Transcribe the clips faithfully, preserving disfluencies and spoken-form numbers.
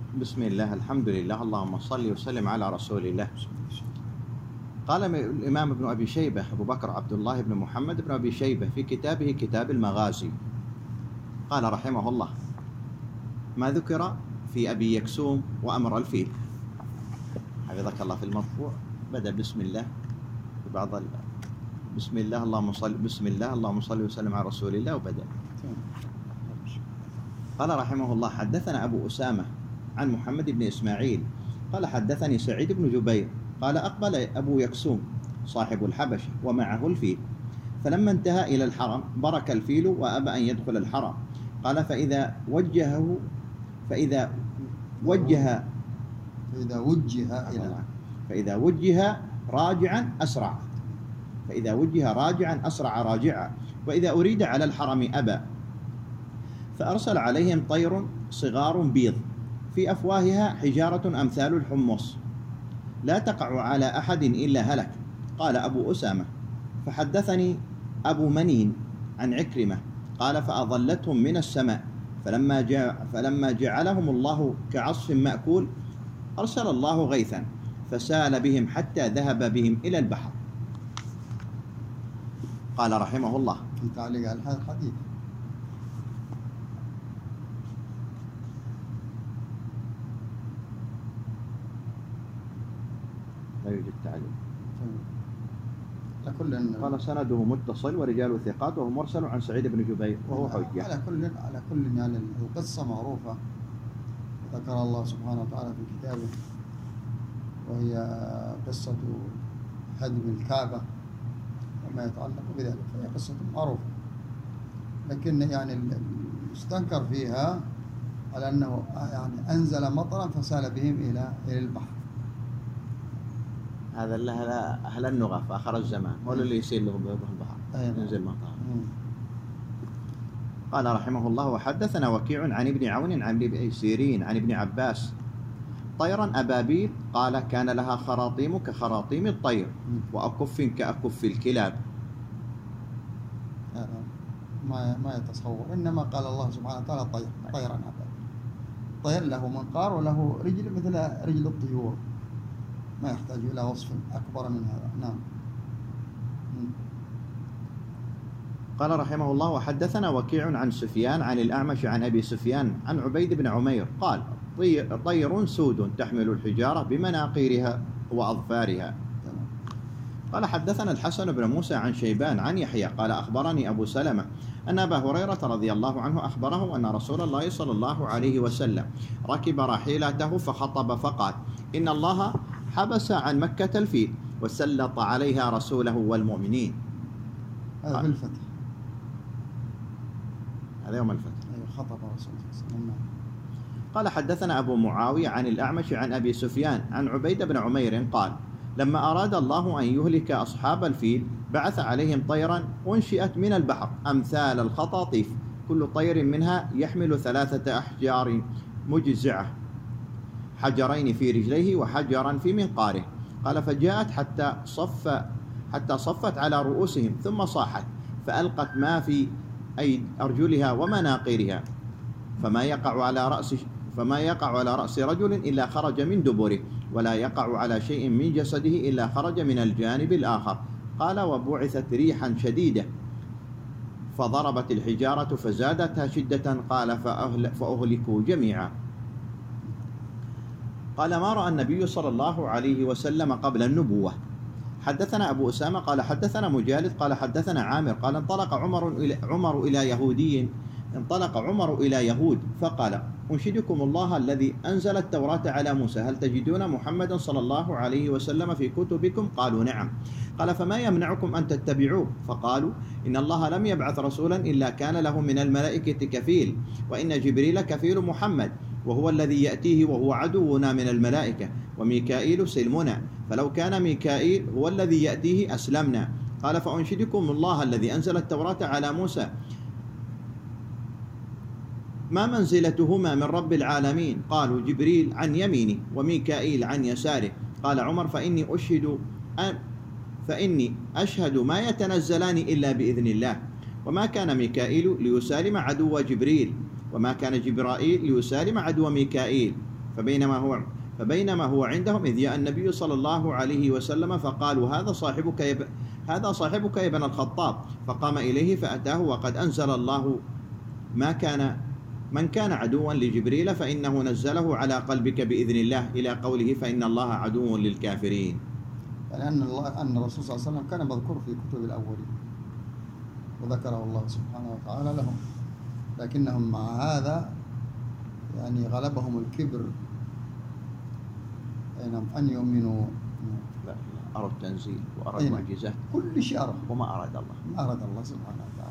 بسم الله، الحمد لله، اللهم صل وسلم على رسول الله. قال الإمام ابن أبي شيبة أبو بكر عبد الله بن محمد بن أبي شيبة في كتابه كتاب المغازي، قال رحمه الله: ما ذكر في أبي يكسوم وأمر الفيل. حفظك الله. في المرفوع بدأ بسم الله، في بعض ال... بسم الله اللهم صل بسم الله اللهم صل وسلم على رسول الله وبدأ. قال رحمه الله: حدثنا أبو أسامة عن محمد بن إسماعيل قال حدثني سعيد بن جبير قال أقبل أبو يكسوم صاحب الحبشة ومعه الفيل، فلما انتهى إلى الحرم برك الفيل وأبى أن يدخل الحرم. قال فإذا وجهه فإذا وجه فإذا وجه إلى فإذا وجه راجعا أسرع فإذا وجه راجعا أسرع راجعا وإذا أريد على الحرم أبى. فأرسل عليهم طير صغار بيض في أفواهها حجارة أمثال الحمص لا تقع على أحد إلا هلك. قال أبو أسامة: فحدثني أبو منين عن عكرمة قال فأظلتهم من السماء فلما, جاء فلما جعلهم الله كعصف مأكول أرسل الله غيثا فسال بهم حتى ذهب بهم إلى البحر. قال رحمه الله: في تعليق على هذا الحديث: لا يوجد تعليق. كل قال سنده متصل ورجال ثقات وهو مرسل عن سعيد بن جبير وهو حجة. على كل على كل يعني القصة معروفة ذكر الله سبحانه وتعالى في كتابه، وهي قصة هدم الكعبة وما يتعلق بذلك، فهي قصة معروفة، لكن يعني المستنكر فيها على أنه يعني أنزل مطرا فسال بهم إلى إلى البحر. هذا أهل اللغة في آخر الزمان هو اللي يصير لهم البحر ينزل مطر. قال رحمه الله: وحدثنا وكيع عن ابن عون عن ابن سيرين عن ابن عباس: طيرا أبابيل قال كان لها خراطيم كخراطيم الطير وأكف كأكف الكلاب. ما ما يتصور، إنما قال الله سبحانه وتعالى طير طيرا أبابيل، طير له منقار وله رجل مثل رجل الطيور، ما يحتاج إلى وصف أكبر من هذا. نعم. قال رحمه الله: وحدثنا وكيع عن سفيان عن الأعمش عن أبي سفيان عن عبيد بن عمير قال: طير سود تحمل الحجارة بمناقيرها وأظفارها. قال حدثنا الحسن بن موسى عن شيبان عن يحيى قال أخبرني أبو سلمة أن أبا هريرة رضي الله عنه أخبره أن رسول الله صلى الله عليه وسلم ركب راحلته فخطب فقال: إن الله حبس عن مكة الفيل وسلط عليها رسوله والمؤمنين. هذا في الفتح، هذا يوم الفتح. أيوة، خطب رسول الله صلى الله عليه وسلم. قال حدثنا أبو معاوية عن الأعمش عن أبي سفيان عن عبيد بن عمير قال: لما أراد الله أن يهلك أصحاب الفيل بعث عليهم طيرا أنشئت من البحر أمثال الخطاطيف كل طير منها يحمل ثلاثة أحجار مجزعة، حجرين في رجليه وحجرا في منقاره. قال فجاءت حتى صف حتى صفت على رؤوسهم ثم صاحت فألقت ما في أي أرجلها ومناقيرها، فما يقع على رأس فما يقع على رأس رجل إلا خرج من دبره، ولا يقع على شيء من جسده إلا خرج من الجانب الآخر. قال وبعثت ريحا شديدة فضربت الحجارة فزادتها شدة. قال فأهلكوا جميعا. قال ما رأى النبي صلى الله عليه وسلم قبل النبوة. حدثنا أبو أسامة قال حدثنا مجالد قال حدثنا عامر قال انطلق عمر إلى, عمر إلى يهودي انطلق عمر إلى يهود فقال: أنشدكم الله الذي أنزل التوراة على موسى، هل تجدون محمدا صلى الله عليه وسلم في كتبكم؟ قالوا نعم. قال فما يمنعكم أن تتبعوه؟ فقالوا إن الله لم يبعث رسولا إلا كان له من الملائكة كفيل، وإن جبريل كفيل محمد، وهو الذي يأتيه وهو عدونا من الملائكة، وميكائيل سلمنا، فلو كان ميكائيل هو الذي يأتيه أسلمنا. قال فأنشدكم الله الذي أنزل التوراة على موسى ما منزلتهما من رب العالمين؟ قالوا جبريل عن يمينه وميكائيل عن يساره. قال عمر فإني أشهد فإني أشهد ما يتنزلان إلا بإذن الله، وما كان ميكائيل ليسالم عدو جبريل، وما كان جبرائيل ليسالم عدو ميكائيل، فبينما هو فبينما هو عندهم إذ جاء النبي صلى الله عليه وسلم فقالوا هذا صاحبك يا ب... هذا صاحبك يا ابن الخطاب، فقام إليه فأتاه وقد أنزل الله ما كان من كان عدوا لجبريل فإنه نزله على قلبك بإذن الله إلى قوله فإن الله عدو للكافرين. لأن الله أن الرسول صلى الله عليه وسلم كان مذكور في كتب الأولين وذكره الله سبحانه وتعالى لهم، لكنهم مع هذا يعني غلبهم الكبر أن يؤمنوا. لا أرى التنزيل وأرى المعجزات كل شيء أرى وما أراد الله ما أراد الله سبحانه وتعالى.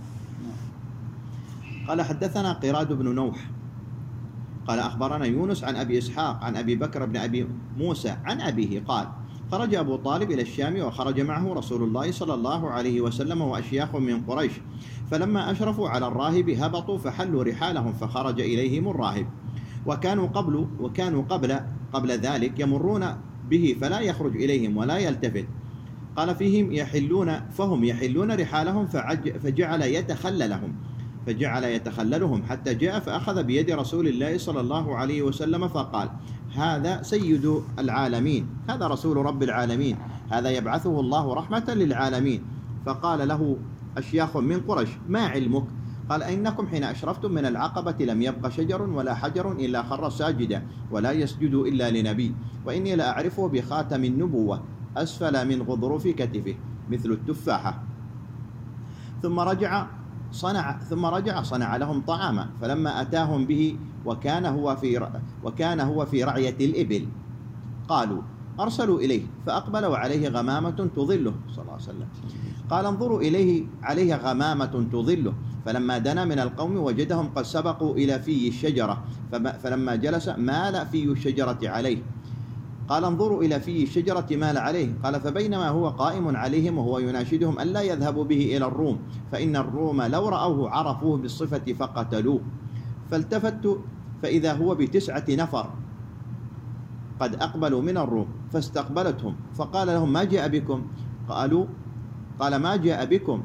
قال حدثنا قراد بن نوح قال أخبرنا يونس عن أبي إسحاق عن أبي بكر بن أبي موسى عن أبيه قال خرج أبو طالب إلى الشام وخرج معه رسول الله صلى الله عليه وسلم وأشياخ من قريش، فلما أشرفوا على الراهب هبطوا فحلوا رحالهم فخرج إليهم الراهب، وكانوا قبل وكانوا قبل قبل ذلك يمرون به فلا يخرج إليهم ولا يلتفت. قال فيهم يحلون فهم يحلون رحالهم فجعل يتخللهم فجعل يتخللهم حتى جاء فأخذ بيد رسول الله صلى الله عليه وسلم فقال هذا سيد العالمين، هذا رسول رب العالمين، هذا يبعثه الله رحمة للعالمين. فقال له أشياخ من قريش ما علمك؟ قال إنكم حين أشرفتم من العقبة لم يبق شجر ولا حجر إلا خر ساجدا ولا يسجد إلا لنبي، وإني لأعرفه بخاتم النبوة أسفل من غضروف كتفه مثل التفاحة. ثم رجع صنع ثم رجع صنع لهم طعاما، فلما أتاهم به وكان هو في وكان هو في رعية الإبل قالوا أرسلوا إليه فأقبل وعليه غمامة تظله صلى الله عليه وسلم. قال انظروا إليه عليه غمامة تظله، فلما دنا من القوم وجدهم قد سبقوا إلى في الشجرة فلما جلس مال في الشجرة عليه. قال انظروا إلى في الشجرة مال عليه. قال فبينما هو قائم عليهم وهو يناشدهم ألا يذهبوا به إلى الروم فإن الروم لو رأوه عرفوه بالصفة فقتلوه. فالتفت فإذا هو بتسعة نفر قد أقبلوا من الروم فاستقبلتهم، فقال لهم ما جاء بكم؟ قالوا قال ما جاء بكم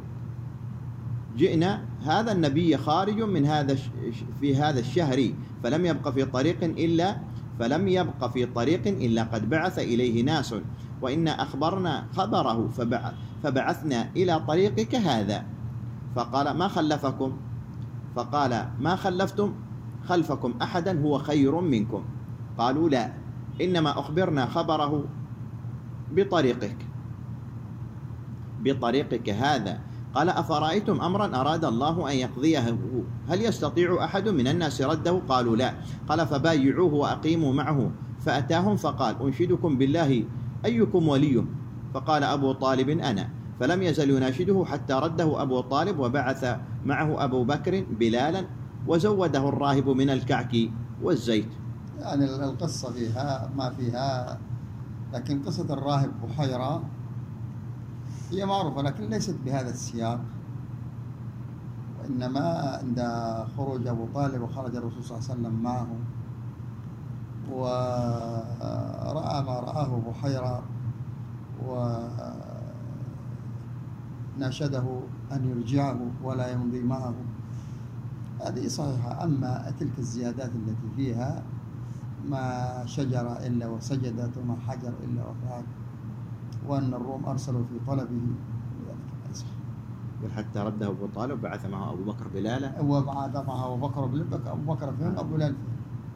جئنا هذا النبي خارج من هذا في هذا الشهر فلم يبق في طريق إلا فلم يبق في طريق إلا قد بعث إليه ناس وإن أخبرنا خبره فبعثنا إلى طريقك هذا. فقال ما خلفكم؟ فقال ما خلفتم خلفكم أحدا هو خير منكم. قالوا لا إنما أخبرنا خبره بطريقك بطريقك هذا. قال أفرأيتم أمرا أراد الله أن يقضيه هل يستطيع أحد من الناس رده؟ قالوا لا. قال فبايعوه وأقيموا معه. فأتاهم فقال أنشدكم بالله أيكم وليه؟ فقال أبو طالب أنا. فلم يزل يناشده حتى رده أبو طالب وبعث معه أبو بكر بلالا وزوده الراهب من الكعك والزيت. يعني القصة فيها ما فيها، لكن قصة الراهب بحيرة هي معروفة لكن ليست بهذا السياق، وإنما عند خروج أبو طالب وخرج الرسول صلى الله عليه وسلم معه ورأى ما رآه بحيرة وناشده أن يرجعه ولا يمضي معه، هذه صحيحة. أما تلك الزيادات التي فيها ما شجر إلا وسجدت وما حجر إلا وفعل وأن الروم أرسلوا في طلبه ذلك حتى رده أبو طالب بعث معه أبو بكر بلالا وبعث معه أبو بكر بلال. أبو بكر فين؟ أبو بلال فين؟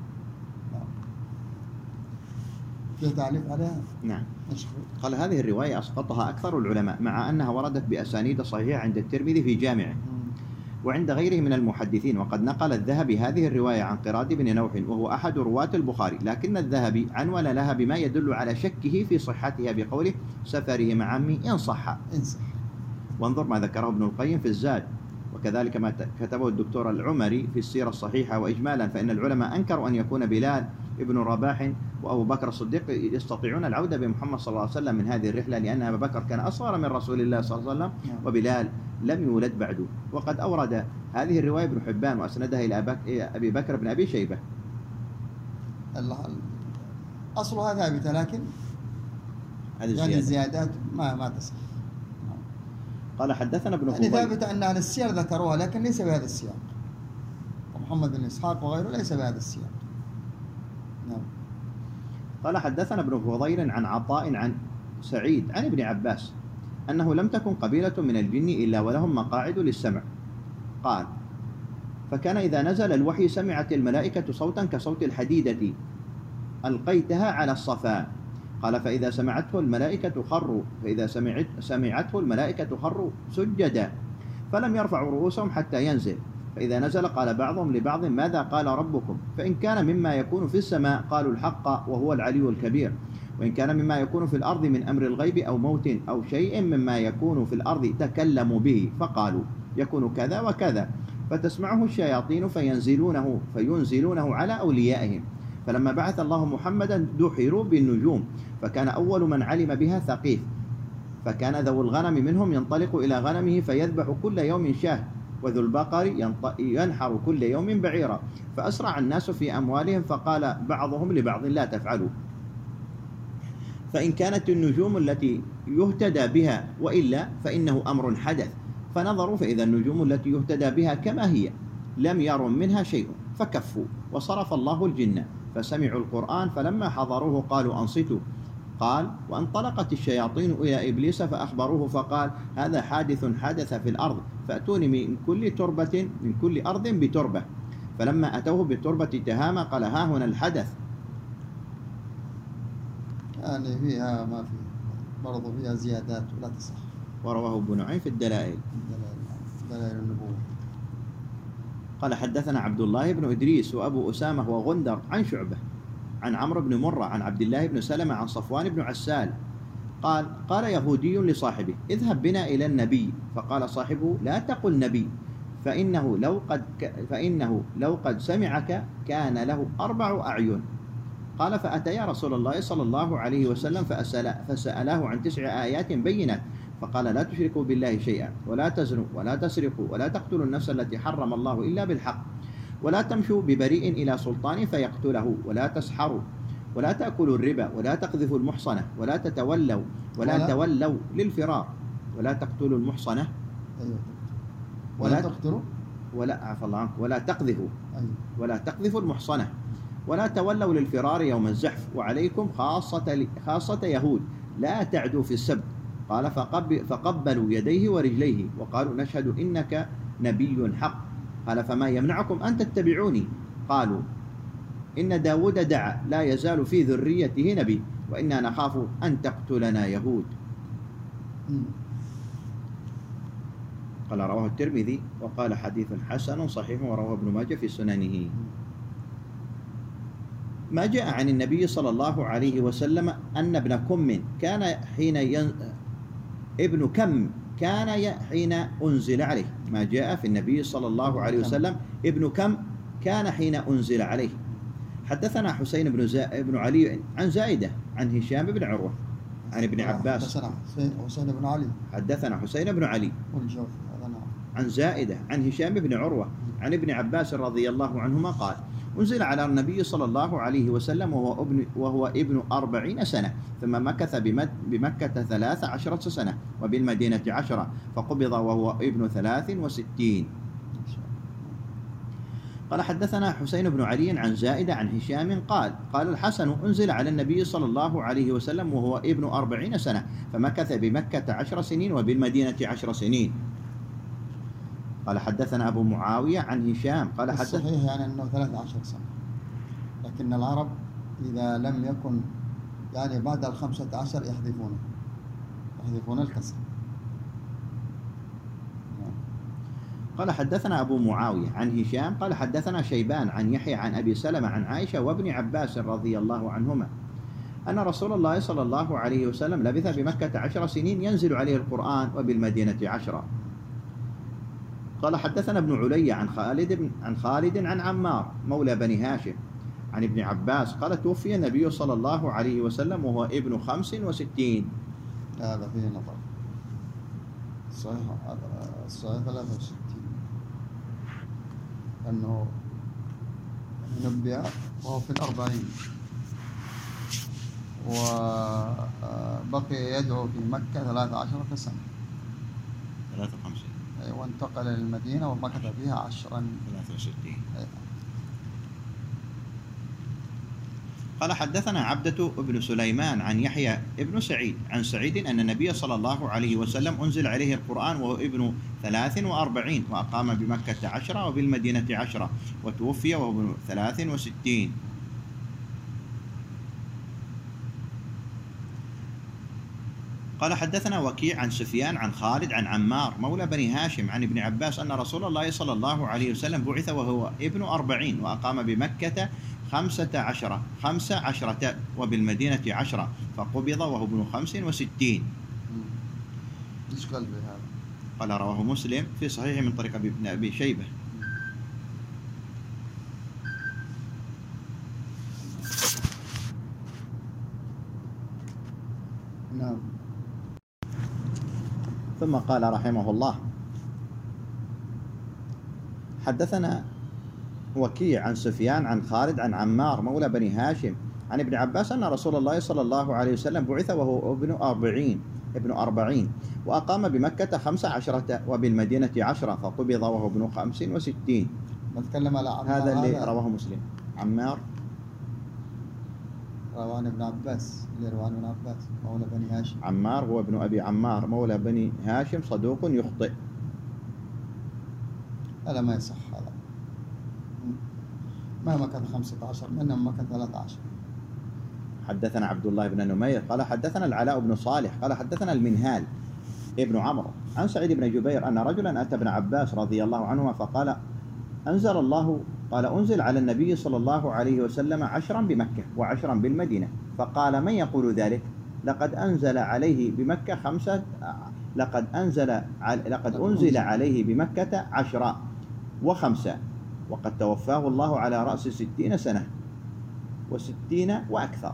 في تعليق عليها؟ نعم. قال هذه الرواية أسقطها أكثر العلماء مع أنها وردت بأسانيد صحيحة عند الترمذي في جامعه وعند غيره من المحدثين، وقد نقل الذهبي هذه الرواية عن قراد بن نوح وهو أحد رواة البخاري، لكن الذهبي عنون لها بما يدل على شكه في صحتها بقوله سفره مع عمي إن صح. وانظر ما ذكره ابن القيم في الزاد، وكذلك ما كتبه الدكتور العمري في السيرة الصحيحة. وإجمالا فإن العلماء أنكروا أن يكون بلال ابن رباح وأبو بكر الصديق يستطيعون العودة بمحمد صلى الله عليه وسلم من هذه الرحلة، لأن أبا بكر كان أصغر من رسول الله صلى الله عليه وسلم وبلال لم يولد بعده. وقد أورد هذه الرواية ابن حبان وأسندها إلى أبي بكر بن أبي شيبة. أصلها ثابتة لكن يعني الزيادات ما ما تصح. قال حدثنا ابن يعني ثابتة أن أهل السير ذكروها لكن ليس بهذا السياق، ومحمد بن إسحاق وغيره ليس بهذا السياق. نعم. قال حدثنا ابن فضيل عن عطاء عن سعيد عن ابن عباس أنه لم تكن قبيلة من الجن إلا ولهم مقاعد للسمع. قال فكان إذا نزل الوحي سمعت الملائكة صوتا كصوت الحديدة ألقيتها على الصفا. قال فإذا سمعته الملائكة خروا فإذا سمعت سمعته الملائكة خروا سجدا فلم يرفعوا رؤوسهم حتى ينزل. فإذا نزل قال بعضهم لبعض ماذا قال ربكم؟ فإن كان مما يكون في السماء قالوا الحق وهو العلي الكبير، وإن كان مما يكون في الأرض من أمر الغيب أو موت أو شيء مما يكون في الأرض تكلموا به فقالوا يكون كذا وكذا، فتسمعه الشياطين فينزلونه فينزلونه على أوليائهم. فلما بعث الله محمدا دحروا بالنجوم، فكان أول من علم بها ثقيف، فكان ذو الغنم منهم ينطلق إلى غنمه فيذبح كل يوم شاه، وذو البقر ينحر كل يوم بعيرا، فأسرع الناس في أموالهم فقال بعضهم لبعض لا تفعلوا، فإن كانت النجوم التي يهتدى بها وإلا فإنه أمر حدث. فنظروا فإذا النجوم التي يهتدى بها كما هي لم يروا منها شيء فكفوا، وصرف الله الجن فسمعوا القرآن فلما حضروه قالوا أنصتوا. قال وانطلقت الشياطين إلى إبليس فأخبروه فقال هذا حادث حدث في الأرض فأتوني من كل تربة من كل أرض بتربة. فلما أتوه بالتربة تهامى قال ها هنا الحدث. يعني فيها ما في برضو فيها زيادات ولا تصح. ورواه ابن نعيم في الدلائل دلائل النبوة. قال حدثنا عبد الله بن إدريس وأبو أسامة وغندر عن شعبة عن عمرو بن مرة عن عبد الله بن سلمة عن صفوان بن عسال قال قال يهودي لصاحبه اذهب بنا إلى النبي، فقال صاحبه لا تقل نبي فإنه لو قد فإنه لو قد سمعك كان له أربع أعين. قال فأتيا رسول الله صلى الله عليه وسلم فأسأل فسأله عن تسع آيات بينات، فقال لا تشركوا بالله شيئا ولا تزنوا ولا تسرقوا ولا تقتلوا النفس التي حرم الله إلا بالحق ولا تمشوا ببريء إلى سلطان فيقتله ولا تسحروا ولا تأكلوا الربا ولا تقذفوا المحصنة ولا تتولوا ولا, ولا تولوا للفرار ولا تقتلوا المحصنة أيوة. ولا, ولا تقتلوا ولا عفى الله عنك ولا تقذفوا أيوة. ولا تقذفوا المحصنة ولا تولوا للفرار يوم الزحف وعليكم خاصة خاصة يهود لا تعدوا في السبت. قال فقب فقبلوا يديه ورجليه وقالوا نشهد إنك نبي حق. قال فما يمنعكم أن تتبعوني؟ قالوا إن داود دعا لا يزال في ذريته نبي وإنا نخاف أن تقتلنا يهود. قال رواه الترمذي وقال حديث حسن صحيح ورواه ابن ماجه في سننه. ما جاء عن النبي صلى الله عليه وسلم أن ابن كم كان حين ين... ابن كم كان حين أنزل عليه. ما جاء في النبي صلى الله عليه وسلم ابن كم كان حين أنزل عليه. حدثنا حسين بن, زا... بن علي عن زائدة عن هشام بن عروة عن ابن عباس. حدثنا حسين بن علي حدثنا حسين بن علي عن زائدة عن هشام بن عروة عن ابن عباس رضي الله عنهما قال أنزل على النبي صلى الله عليه وسلم وهو ابن, وهو ابن أربعين سنة ثم مكث بمكة ثلاث عشرة سنة وبالمدينة عشرة فقبض وهو ابن ثلاث وستين. قال حدثنا حسين بن علي عن زائدة عن هشام قال قال الحسن أنزل على النبي صلى الله عليه وسلم وهو ابن أربعين سنة فمكث بمكة عشر سنين وبالمدينة عشر سنين. قال حدثنا أبو معاوية عن هشام قال حدث صحيح يعني أنه ثلاث عشر سنة، لكن العرب إذا لم يكن يعني بعد الخمسة عشر يحذفونه يحذفون الكسر. قال حدثنا أبو معاوية عن هشام قال حدثنا شيبان عن يحيى عن أبي سلمة عن عائشة وابن عباس رضي الله عنهما أن رسول الله صلى الله عليه وسلم لبث بمكة عشر سنين ينزل عليه القرآن وبالمدينة عشرة. قال حدثنا ابن علي عن خالد بن عن خالد عن عمار مولى بني هاشم عن ابن عباس قال توفي النبي صلى الله عليه وسلم وهو ابن خمس وستين. هذا فيه نظر. صحيح الصحيح ثلاثة وستين أنه نبي وهو في الأربعين وبقي يدعو في مكة ثلاثة عشرة سنة ثلاثة وخمسين وانتقل للمدينة ومكث فيها عشرا ثلاثة وستين. قال حدثنا عبدة بن سليمان عن يحيى بن سعيد عن سعيد أن النبي صلى الله عليه وسلم أنزل عليه القرآن وهو ابن ثلاث وأربعين وأقام بمكة عشرة وبالمدينة عشرة وتوفي وهو ابن ثلاث وستين. قال حدثنا وكيع عن سفيان عن خالد عن عمار مولى بني هاشم عن ابن عباس أن رسول الله صلى الله عليه وسلم بعث وهو ابن أربعين وأقام بمكة خمسة عشرة خمسة عشرة وبالمدينة عشرة فقبض وهو ابن خمس وستين. ايش قال بهذا؟ قال رواه مسلم في صحيح من طريق ابن أبي شيبة. نعم. ثم قال رحمه الله حدثنا وكيع عن سفيان عن خالد عن عمار مولى بني هاشم عن ابن عباس أن رسول الله صلى الله عليه وسلم بعث وهو ابن أربعين ابن أربعين وأقام بمكة خمس عشرة وبالمدينة عشرة فقبض وهو ابن خمس وستين. نتكلم على عمار. هذا اللي رواه مسلم. عمار روان ابن عباس اللي روان ابن عباس مولى بني هاشم. عمار هو ابن أبي عمار مولى بني هاشم صدوق يخطئ. هذا ما يصح. هذا ما مكث خمسة عشر منهم مكث ثلاثة عشر. حدثنا عبد الله بن نمير قال حدثنا العلاء بن صالح قال حدثنا المنهال ابن عمرو عن سعيد بن جبير أن رجلا أتى ابن عباس رضي الله عنهما فقال أنزل الله قال أنزل على النبي صلى الله عليه وسلم عشرا بمكة وعشرا بالمدينة فقال من يقول ذلك؟ لقد أنزل عليه بمكة خمسة لقد أنزل لقد أنزل عليه بمكة عشرا وخمسة وقد توفاه الله على رأس ستين سنة وستين وأكثر.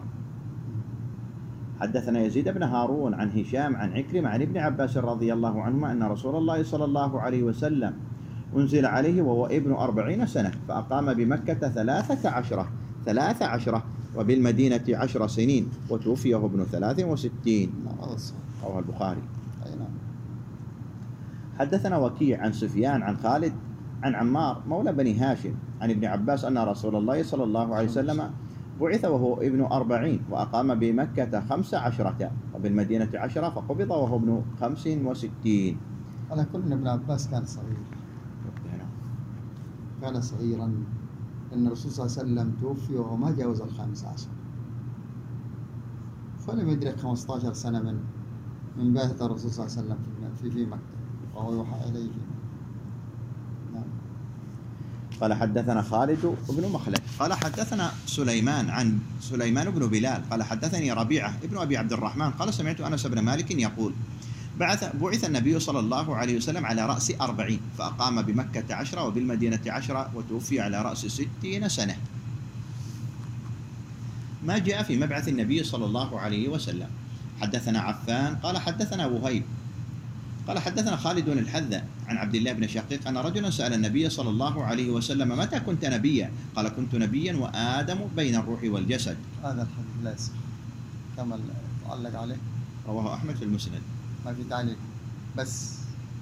حدثنا يزيد بن هارون عن هشام عن عكرمة عن ابن عباس رضي الله عنهما أن رسول الله صلى الله عليه وسلم أنزل عليه وهو ابن أربعين سنة فأقام بمكة ثلاثة عشرة ثلاثة عشرة وبالمدينة عشر سنين وتوفي وهو ابن ثلاث وستين. رواه البخاري. حدثنا وكيع عن سفيان عن خالد عن عمار مولى بني هاشم عن ابن عباس أن رسول الله صلى الله عليه وسلم بعث وهو ابن أربعين وأقام بمكة خمس عشرة وبالمدينة عشرة فقبض وهو ابن خمس وستين. على كل ابن عباس كان صغير كان صغيرا إن الرسول صلى الله عليه وسلم توفي وهو ما جاوز الخامس عشر فلم يدرك خمسة عشر سنة من من بعثة الرسول صلى الله عليه وسلم في في مكة وهو يوحى إليه. نعم. قال حدثنا خالد بن مخلد قال حدثنا سليمان عن سليمان بن بلال قال حدثني ربيعة ابن أبي عبد الرحمن قال سمعت أنس بن مالك يقول بعث بعث النبي صلى الله عليه وسلم على رأس أربعين فأقام بمكة عشرة وبالمدينة عشرة وتوفي على رأس ستين سنة. ما جاء في مبعث النبي صلى الله عليه وسلم. حدثنا عفان قال حدثنا وهيب قال حدثنا خالد الحذا عن عبد الله بن شقيق أن رجلا سأل النبي صلى الله عليه وسلم متى كنت نبيا؟ قال كنت نبيا وآدم بين الروح والجسد. هذا الحديث لا يصح كما علق عليه. رواه أحمد في المسند. ما في تعليق بس.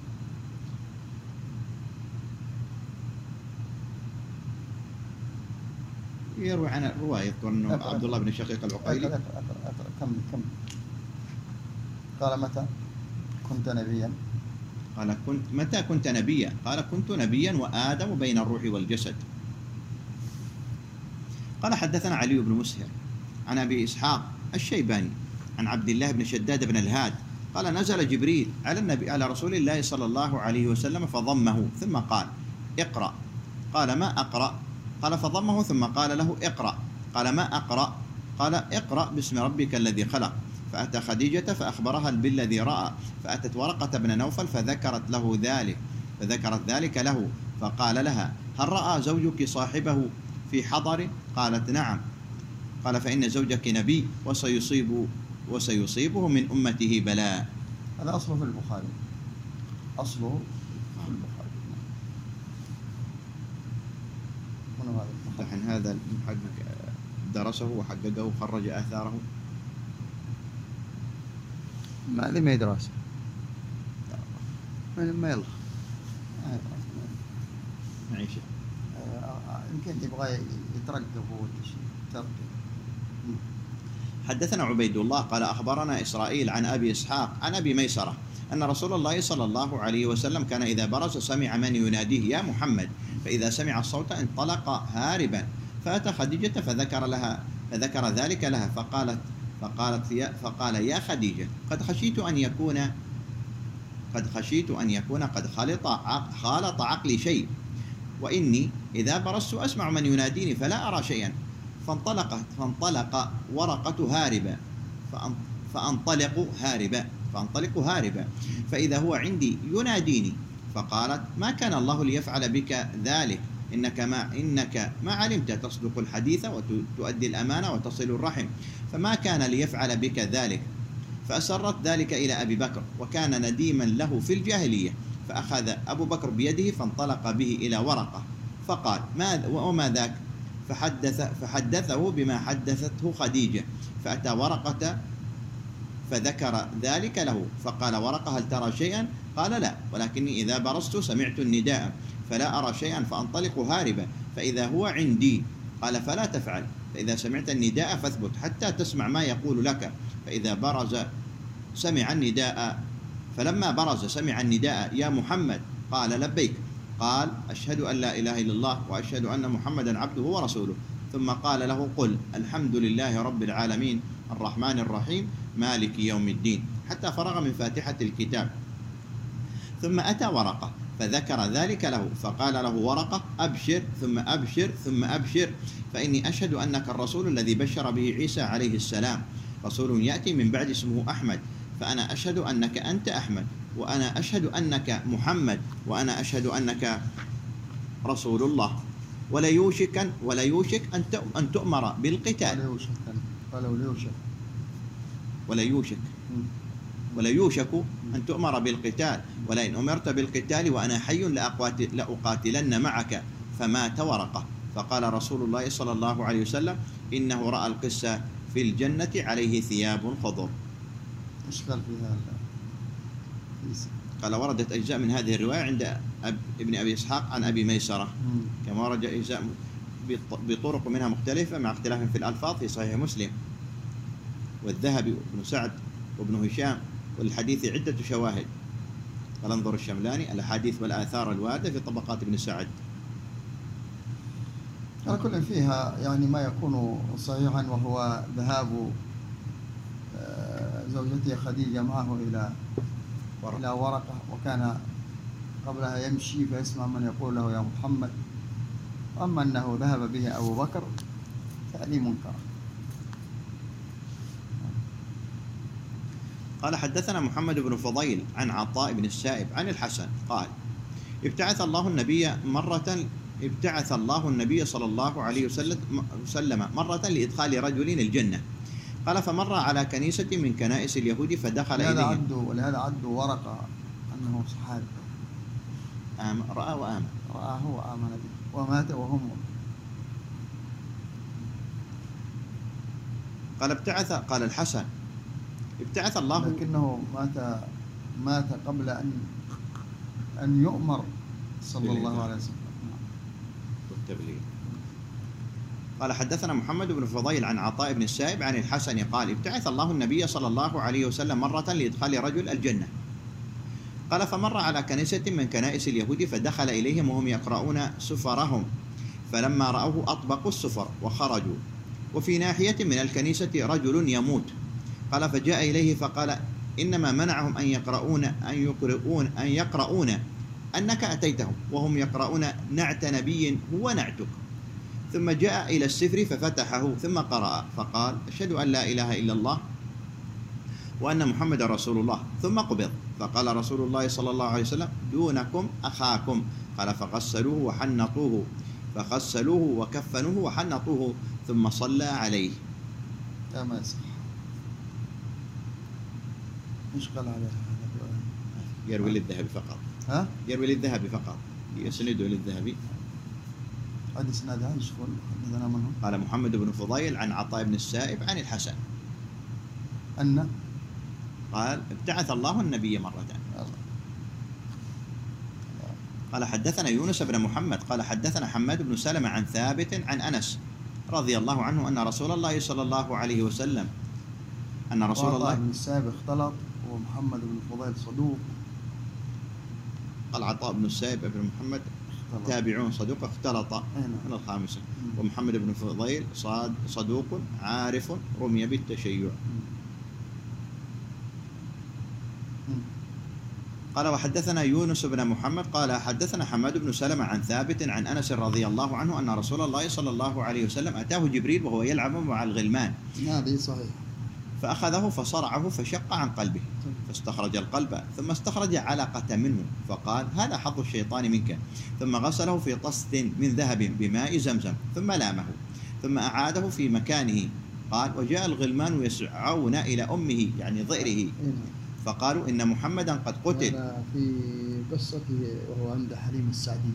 يروي عن رواية يذكر أنه عبد الله بن شقيق العقيلي. كم كم قال متى كنت نبيا؟ قال كنت متى كنت نبيا؟ قال كنت نبيا وآدم بين الروح والجسد. قال حدثنا علي بن مسهر عن أبي إسحاق الشيباني عن عبد الله بن شداد بن الهاد قال نزل جبريل على النبي على رسول الله صلى الله عليه وسلم فضمه ثم قال اقرأ. قال ما أقرأ؟ قال فضمه ثم قال له اقرأ. قال ما أقرأ؟ قال اقرأ باسم ربك الذي خلق. فأتى خديجة فأخبرها بالذي رأى فأتت ورقة بن نوفل فذكرت له ذلك فذكرت ذلك له فقال لها هل رأى زوجك صاحبه في حضر؟ قالت نعم. قال فإن زوجك نبي وسيصيب وسيصيبه من أمته بلاء. هذا أصله في البخاري. أصله في البخاري. من هذا الحين هذا المحقق درسه وحققه وخرج آثاره. ما هذه ما يدرس. ما يلا. معيشة. يمكن يبغى يترقب هو ولا شيء. حدثنا عبيد الله قال أخبرنا إسرائيل عن أبي إسحاق عن أبي ميسرة أن رسول الله صلى الله عليه وسلم كان إذا برز سمع من يناديه يا محمد، فإذا سمع الصوت انطلق هاربا، فأتى خديجة فذكر لها فذكر ذلك لها فقالت فقالت يا فقال يا خديجة قد خشيت أن يكون قد خشيت أن يكون قد خلط خالط عقلي شيء، وإني إذا برزت أسمع من يناديني فلا أرى شيئا، فانطلق فانطلق ورقة هاربا فانطلق هاربا فانطلق هاربا فإذا هو عندي يناديني، فقالت ما كان الله ليفعل بك ذلك، إنك ما إنك ما علمت تصدق الحديث وتؤدي الأمانة وتصل الرحم، فما كان ليفعل بك ذلك. فأسرت ذلك إلى أبي بكر وكان نديما له في الجاهلية، فأخذ أبو بكر بيده فانطلق به إلى ورقة فقال ما وما ذاك، فحدث فحدثه بما حدثته خديجة، فأتى ورقة فذكر ذلك له، فقال ورقة هل ترى شيئا؟ قال لا، ولكني إذا برزت سمعت النداء فلا أرى شيئا فأنطلق هاربا، فإذا هو عندي. قال فلا تفعل، فإذا سمعت النداء فاثبت حتى تسمع ما يقول لك، فإذا برز سمع النداء فلما برز سمع النداء يا محمد قال لبيك، قال أشهد أن لا إله إلا الله وأشهد أن محمدا عبده ورسوله، ثم قال له قل الحمد لله رب العالمين الرحمن الرحيم مالك يوم الدين، حتى فرغ من فاتحة الكتاب. ثم أتى ورقة فذكر ذلك له، فقال له ورقة أبشر ثم أبشر ثم أبشر، فإني أشهد أنك الرسول الذي بشر به عيسى عليه السلام، رسول يأتي من بعد اسمه أحمد، فأنا أشهد أنك أنت أحمد، وأنا أشهد أنك محمد، وأنا أشهد أنك رسول الله، ولا يوشك ولا يوشك أن أن تؤمر بالقتال ولا يوشك ولو يوشك ولا يوشك ولا يوشك أن تؤمر بالقتال، ولئن أمرت بالقتال وأنا حي لأقاتلن معك، فمات ورقة. فقال رسول الله صلى الله عليه وسلم إنه رأى القسة في الجنة عليه ثياب خضر. إيش قال فيها؟ قال وردت أجزاء من هذه الرواية عند أب ابن أبي إسحاق عن أبي ميسرة، كما ورد أجزاء بطرق منها مختلفة مع اختلاف في الألفاظ في صحيح مسلم والذهبي وابن سعد وابن هشام، والحديث عدة شواهد. قال انظر الشملاني الأحاديث والآثار الواردة في طبقات ابن سعد. على كل فيها يعني ما يكون صحيحا، وهو ذهاب زوجته خديجة معه إلى ورقة. إلى ورقة، وكان قبلها يمشي فيسمع من يقول له يا محمد، أما أنه ذهب به أبو بكر فعلي منكر. قال حدثنا محمد بن فضيل عن عطاء بن السائب عن الحسن قال ابتعث الله النبي مرة ابتعث الله النبي صلى الله عليه وسلم مرة لإدخال رجل الجنة، قال فمر على كنيسة من كنائس اليهود فدخل إليهم. عدوا ولهذا عدوا ورقة أنه صحابي آم رأى وآمن رآه وآمن به ومات وهم. قال ابتعث قال الحسن ابتعث الله، لكنه مات مات قبل أن أن يؤمر صلى الله عليه وسلم والتبليغ. قال حدثنا محمد بن فضيل عن عطاء بن السائب عن الحسن قال ابتعث الله النبي صلى الله عليه وسلم مرة لإدخال رجل الجنة، قال فمر على كنيسة من كنائس اليهود فدخل إليهم وهم يقرؤون سفرهم، فلما رأوه أطبقوا السفر وخرجوا، وفي ناحية من الكنيسة رجل يموت، قال فجاء إليه فقال إنما منعهم أن يقرؤون أن يقرؤون أن يقرؤون أنك أتيتهم وهم يقرؤون نعت نبي هو نعتك، ثم جاء إلى السفر ففتحه ثم قرأ فقال أشهد أن لا إله إلا الله وأن محمد رسول الله، ثم قبض، فقال رسول الله صلى الله عليه وسلم دونكم أخاكم، قال فغسلوه وحنطوه فغسلوه وكفنوه وحنطوه ثم صلى عليه. لا ما يصح. ايش قال عليه هذا؟ يروي للذهبي فقط. ها؟ يروي للذهبي فقط، يسنده للذهبي. هذا اسناد ايش يقول؟ حدثنا منه. قال محمد بن فضيل عن عطاء بن السائب عن الحسن أن قال ابتعث الله النبي مرة. قال حدثنا يونس بن محمد قال حدثنا حماد بن سلمة عن ثابت عن أنس رضي الله عنه أن رسول الله صلى الله عليه وسلم أن رسول الله بن السائب اختلط، ومحمد بن الفضيل صدوق. العطاء بن السائب بن محمد اختلط. تابعون صدوق اختلط أي نعم. من الخامسة. مم. ومحمد بن الفضيل صاد صدوق عارف رمي بالتشيع. مم. قال وحدثنا يونس بن محمد قال حدثنا حماد بن سلمة عن ثابت عن أنس رضي الله عنه أن رسول الله صلى الله عليه وسلم أتاه جبريل وهو يلعب مع الغلمان هذه صحيح. فأخذه فصرعه فشق عن قلبه فاستخرج القلب ثم استخرج علقة منه فقال هذا حظ الشيطان منك، ثم غسله في طست من ذهب بماء زمزم ثم لامه ثم أعاده في مكانه. قال وجاء الغلمان يسعون إلى أمه يعني ضئره فقالوا إن محمدا قد قتل. هذا في قصته وهو عند حليم السعدي.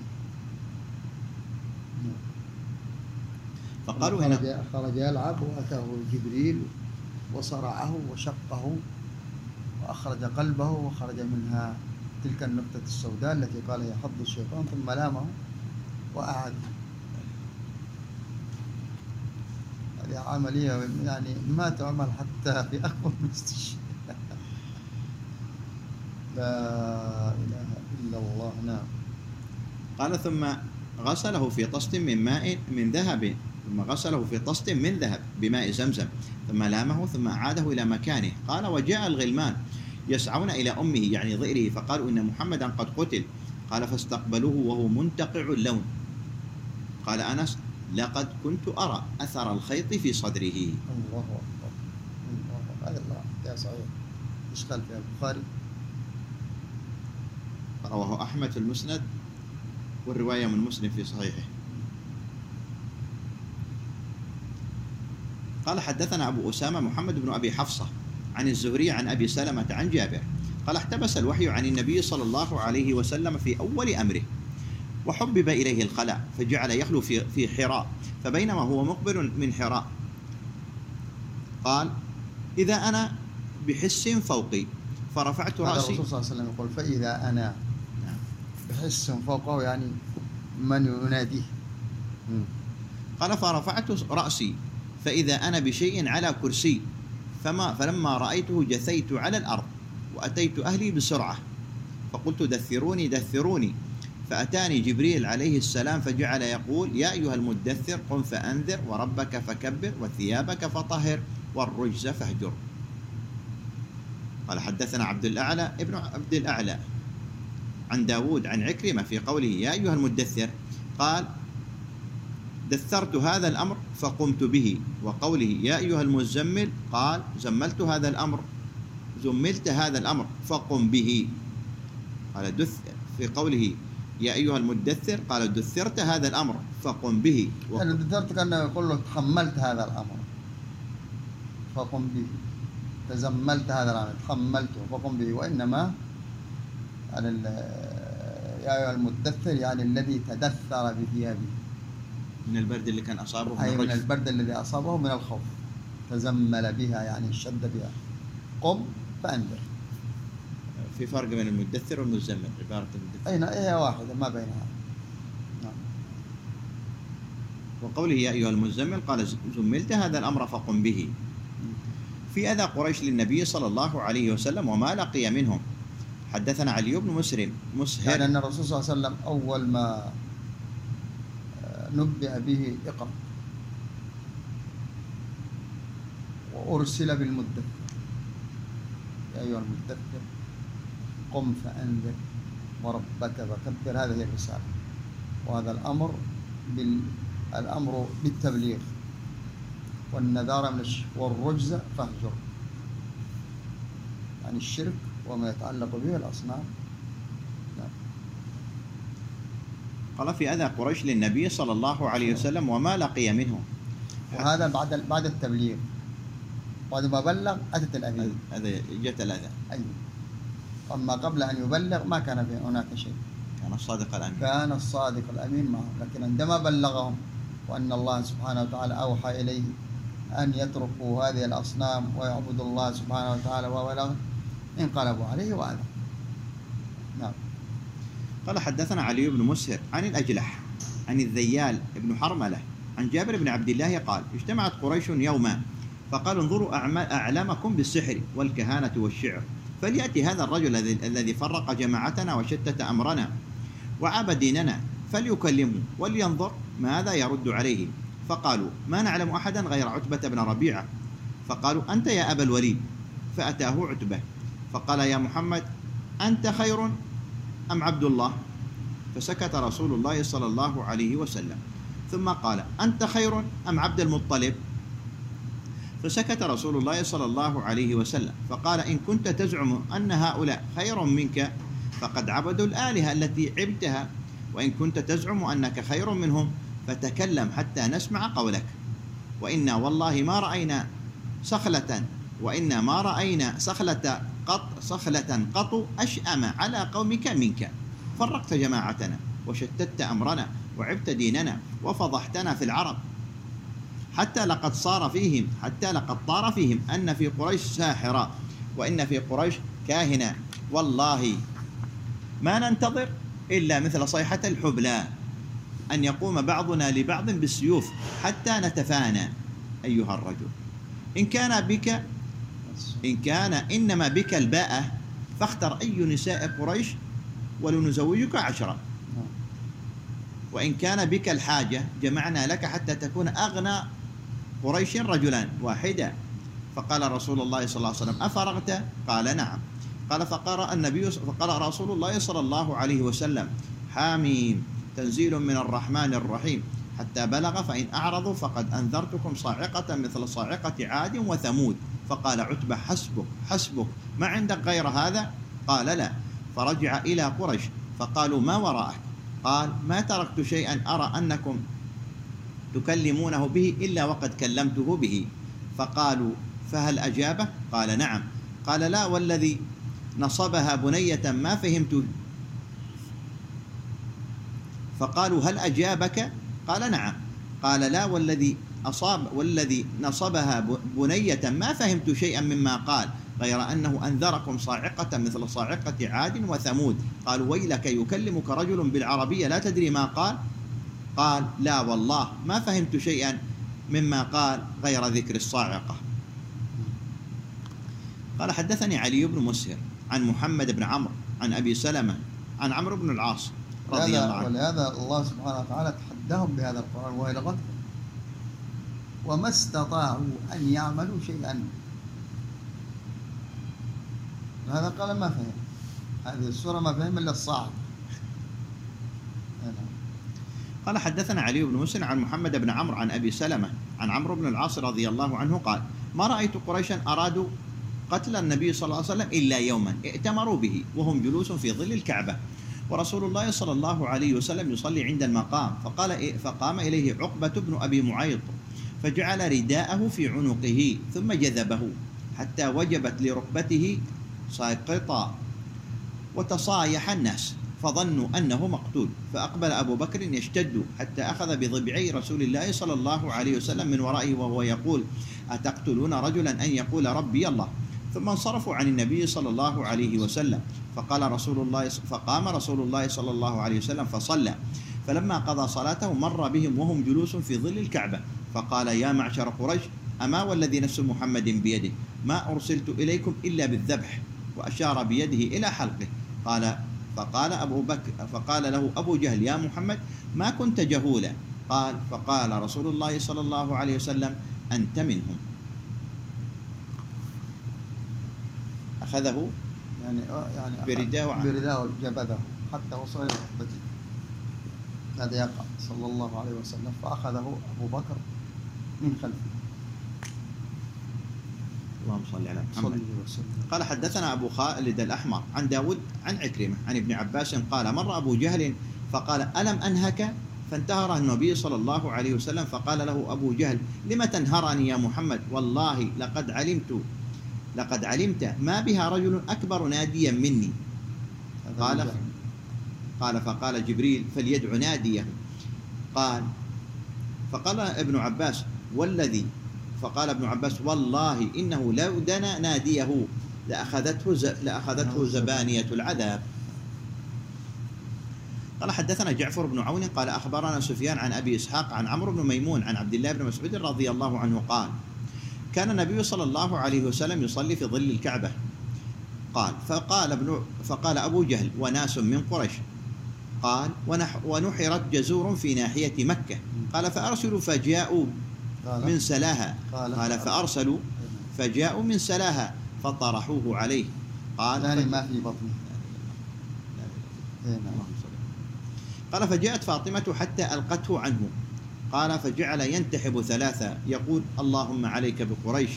فقالوا خرج, إن خرج يلعب وأتاه جبريل وصرعه وشقه وأخرج قلبه وخرج منها تلك النقطة السوداء التي قال هي حظ الشيطان، ثم لامه وأعاد. هذه عملية يعني ما تعمل حتى في أقوى المستشفى. لا إله إلا الله. نعم. قال ثم غسله في طست من ماء من ذهب ثم غسله في طست من ذهب بماء زمزم ثم لامه ثم أعاده إلى مكانه. قال وجاء الغلمان يسعون إلى أمه يعني ضئره فقالوا إن محمدا قد قتل. قال فاستقبلوه وهو منتقع اللون. قال أنس لقد كنت أرى أثر الخيط في صدره. الله أكبر. الله أكبر. هذا الله يا صحيح. إشكال في البخاري. رواه أحمد في المسند والرواية من مسلم في صحيحه. قال حدثنا أبو أسامة محمد بن أبي حفصة عن الزهري عن أبي سلمة عن جابر قال احتبس الوحي عن النبي صلى الله عليه وسلم في أول أمره وحبب إليه الخلاء فجعل يخلو في في حراء فبينما هو مقبل من حراء قال إذا أنا بحس فوقي فرفعت رأسي. الرسول صلى الله عليه وسلم يقول فإذا أنا بحس فوقه يعني من يناديه. قال فرفعت رأسي فإذا أنا بشيء على كرسي فما فلما رأيته جثيت على الأرض وأتيت أهلي بسرعة فقلت دثروني دثروني فأتاني جبريل عليه السلام فجعل يقول يا أيها المدثر قم فأنذر وربك فكبر وثيابك فطهر والرجز فاهجر. قال حدثنا عبد الأعلى ابن عبد الأعلى عن داود عن عكرمة في قوله يا أيها المدثر قال دثرت هذا الأمر فقمت به، وقوله يا أيها المزمل قال زملت هذا الأمر زملت هذا الأمر فقم به. قال دث في قوله يا أيها المدثر قال دثرت هذا الأمر فقم به. يعني دثرت كأنه يقول له تحملت هذا الأمر فقم به، تزملت هذا الأمر تحملته فقم به. وإنما على يا أيها المدثر يعني الذي تدثر بثيابه من البرد اللي كان أصابه أي من البرد الذي أصابه من الخوف، تزمل بها يعني شد بها. قم فأنذر. في فرق بين المدثر والمزمل عبارة المدثر أين هي واحدة ما بينها. نعم. وقوله يا أيها المزمل قال زملت هذا الأمر فقم به. في أذى قريش للنبي صلى الله عليه وسلم وما لقي منهم. حدثنا علي بن مسلم مسهر يعني أن الرسول صلى الله عليه وسلم أول ما نبئ به اقرأ وأرسل بالمدثر يا أيها المدثر قم فأنذر وربك فكبر. هذه هي الرسالة، وهذا الأمر بال... الأمر بالتبليغ والنذارة من الشرك والرجز فاهجر يعني الشرك وما يتعلق به الأصنام. قال في أذى قريش للنبي صلى الله عليه وسلم وما لقي منهم. وهذا بعد بعد التبليغ، بعد ما بلغ أتت الأذى. هذا جت الأذى. أيوه. أما قبل أن يبلغ ما كان في هناك شيء. كان الصادق الأمين. كان الصادق الأمين معه، لكن عندما بلغهم وأن الله سبحانه وتعالى أوحى إليه أن يتركوا هذه الأصنام ويعبدوا الله سبحانه وتعالى وبلغ انقلبوا عليه وأذى. نعم. قال حدثنا علي بن مسهر عن الأجلح عن الذيال بن حرملة عن جابر بن عبد الله قال اجتمعت قريش يوما فقالوا انظروا أعلمكم بالسحر والكهانة والشعر، فليأتي هذا الرجل الذي فرق جماعتنا وشتت أمرنا وعاب ديننا فليكلمه ولينظر ماذا يرد عليه. فقالوا ما نعلم أحدا غير عتبة بن ربيعة. فقالوا أنت يا أبا الوليد. فأتاه عتبة فقال يا محمد أنت خير أم عبد الله؟ فسكت رسول الله صلى الله عليه وسلم، ثم قال أنت خير أم عبد المطلب؟ فسكت رسول الله صلى الله عليه وسلم، فقال إن كنت تزعم أن هؤلاء خير منك فقد عبدوا الآلهة التي عبتها، وإن كنت تزعم أنك خير منهم فتكلم حتى نسمع قولك، وإنا والله ما رأينا صخلة وإنا ما رأينا صخلة قط صخلة قط أشأم على قومك منك، فرقت جماعتنا وشتت أمرنا وعبت ديننا وفضحتنا في العرب، حتى لقد صار فيهم حتى لقد طار فيهم أن في قريش ساحرا وإن في قريش كاهنا، والله ما ننتظر إلا مثل صيحة الحبلى أن يقوم بعضنا لبعض بالسيوف حتى نتفانى. أيها الرجل إن كان بك إن كان إنما بك الباءة فاختر أي نساء قريش ولنزوجك عشرة، وإن كان بك الحاجة جمعنا لك حتى تكون أغنى قريش رجلان واحدا. فقال رسول الله صلى الله عليه وسلم أفرغت؟ قال نعم. قال فقرأ النبي فقرأ رسول الله صلى الله عليه وسلم حاميم تنزيل من الرحمن الرحيم حتى بلغ فإن أعرضوا فقد أنذرتكم صاعقة مثل صاعقة عاد وثمود. فقال عتبة حسبك حسبك ما عندك غير هذا؟ قال لا. فرجع إلى قريش فقالوا ما وراءك؟ قال ما تركت شيئا أرى أنكم تكلمونه به إلا وقد كلمته به. فقالوا فهل أجابه؟ قال نعم. قال لا والذي نصبها بنية ما فهمت. فقالوا هل أجابك؟ قال نعم. قال لا والذي أصاب والذي نصبها بنية ما فهمت شيئا مما قال غير أنه أنذركم صاعقة مثل صاعقة عاد وثمود. قالوا ويلك يكلمك رجل بالعربية لا تدري ما قال؟ قال لا والله ما فهمت شيئا مما قال غير ذكر الصاعقة. قال حدثني علي بن مسهر عن محمد بن عمرو عن أبي سلمة عن عمرو بن العاص رضي الله عنه. ولهذا الله سبحانه وتعالى تحدهم بهذا القرآن وهي لغتهم، وما استطاعوا أن يعملوا شيئا. هذا قال ما فهم هذه السورة ما فهم إلا الصعب. قال حدثنا علي بن مسهر عن محمد بن عمرو عن أبي سلمة عن عمرو بن العاص رضي الله عنه قال ما رأيت قريشا أرادوا قتل النبي صلى الله عليه وسلم إلا يوما ائتمروا به وهم جلوس في ظل الكعبة ورسول الله صلى الله عليه وسلم يصلي عند المقام، فقال إيه فقام إليه عقبة بن أبي معيط فجعل رداءه في عنقه ثم جذبه حتى وجبت لركبته ساقطا وتصايح الناس فظنوا أنه مقتول، فأقبل أبو بكر يشتد حتى أخذ بضبعي رسول الله صلى الله عليه وسلم من ورائه وهو يقول أتقتلون رجلا أن يقول ربي الله؟ ثم انصرفوا عن النبي صلى الله عليه وسلم فقال رسول الله فقام رسول الله صلى الله عليه وسلم فصلى، فلما قضى صلاته مر بهم وهم جلوس في ظل الكعبة فقال يا معشر قريش أما والذي نفس محمد بيده ما أرسلت إليكم إلا بالذبح، وأشار بيده إلى حلقه. قال فقال أبو بكر فقال له أبو جهل يا محمد ما كنت جهولا؟ قال فقال رسول الله صلى الله عليه وسلم أنت منهم. أخذه يعني يعني برداء برداء جبذه حتى وصل إلى ركبته. هذا يقع صلى الله عليه وسلم فأخذه أبو بكر من خلفه. اللهم صل على محمد. قال حدثنا أبو خالد الأحمر عن داود عن عكرمة عن ابن عباس قال مر أبو جهل فقال ألم أنهك؟ فانتهر النبي صلى الله عليه وسلم فقال له أبو جهل لم تنهرني يا محمد؟ والله لقد علمت لقد علمت ما بها رجل أكبر ناديا مني. قال قال فقال جبريل فليدع ناديه. قال فقال ابن عباس والذي فقال ابن عباس والله إنه لو دنا ناديه لأخذته لأخذته زبانية العذاب. قال حدثنا جعفر بن عون قال أخبرنا سفيان عن أبي إسحاق عن عمرو بن ميمون عن عبد الله بن مسعود رضي الله عنه قال كان النبي صلى الله عليه وسلم يصلي في ظل الكعبة قال فقال ابن فقال أبو جهل وناس من قريش قال ونح ونحرت جزور في ناحية مكة قال فأرسلوا فجاءوا من سلاها قال فأرسلوا فجاءوا من سلاها فطرحوه عليه قال يعني ما في بطنه. قال فجاءت فاطمة حتى ألقته عنه قال فجعل ينتحب ثلاثة يقول اللهم عليك بقريش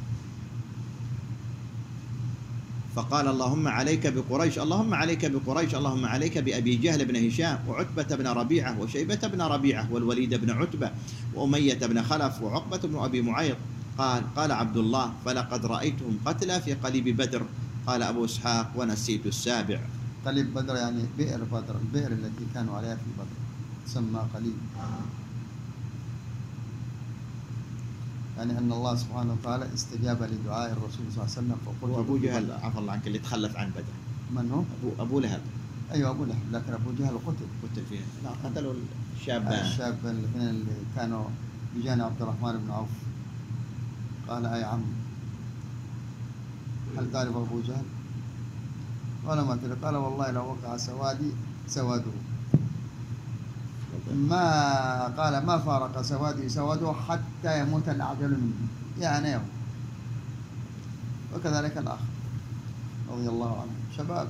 فقال اللهم عليك بقريش اللهم عليك بقريش اللهم عليك بأبي جهل بن هشام وعتبة بن ربيعة وشيبة بن ربيعة والوليد بن عتبة وأمية بن خلف وعقبة بن أبي معيط قال قال عبد الله فلقد رأيتهم قتلى في قليب بدر قال أبو إسحاق ونسيت السابع. قليب بدر يعني بئر بدر البئر التي كانوا عليها في بدر تسمى قليب يعني أن الله سبحانه وتعالى استجاب لدعاء الرسول صلى الله عليه وسلم فقلت وأبو جهل عفى الله عنك اللي تخلف عن بدر من هو؟ أبو أبو لهب. أيوة أبو لهب لكن أبو جهل قتل قتل فيها لا قتلوا الشابان الشاب الاثنين اللي كانوا بجانب عبد الرحمن بن عوف قال أي عم هل تعرف أبو جهل؟ قال ما تدري قال والله لو وقع سوادي سواده ما قال ما فارق سوادي سواده حتى يموت الأعجل منه يعني يوم وكذلك الآخر رضي الله عنه شباب.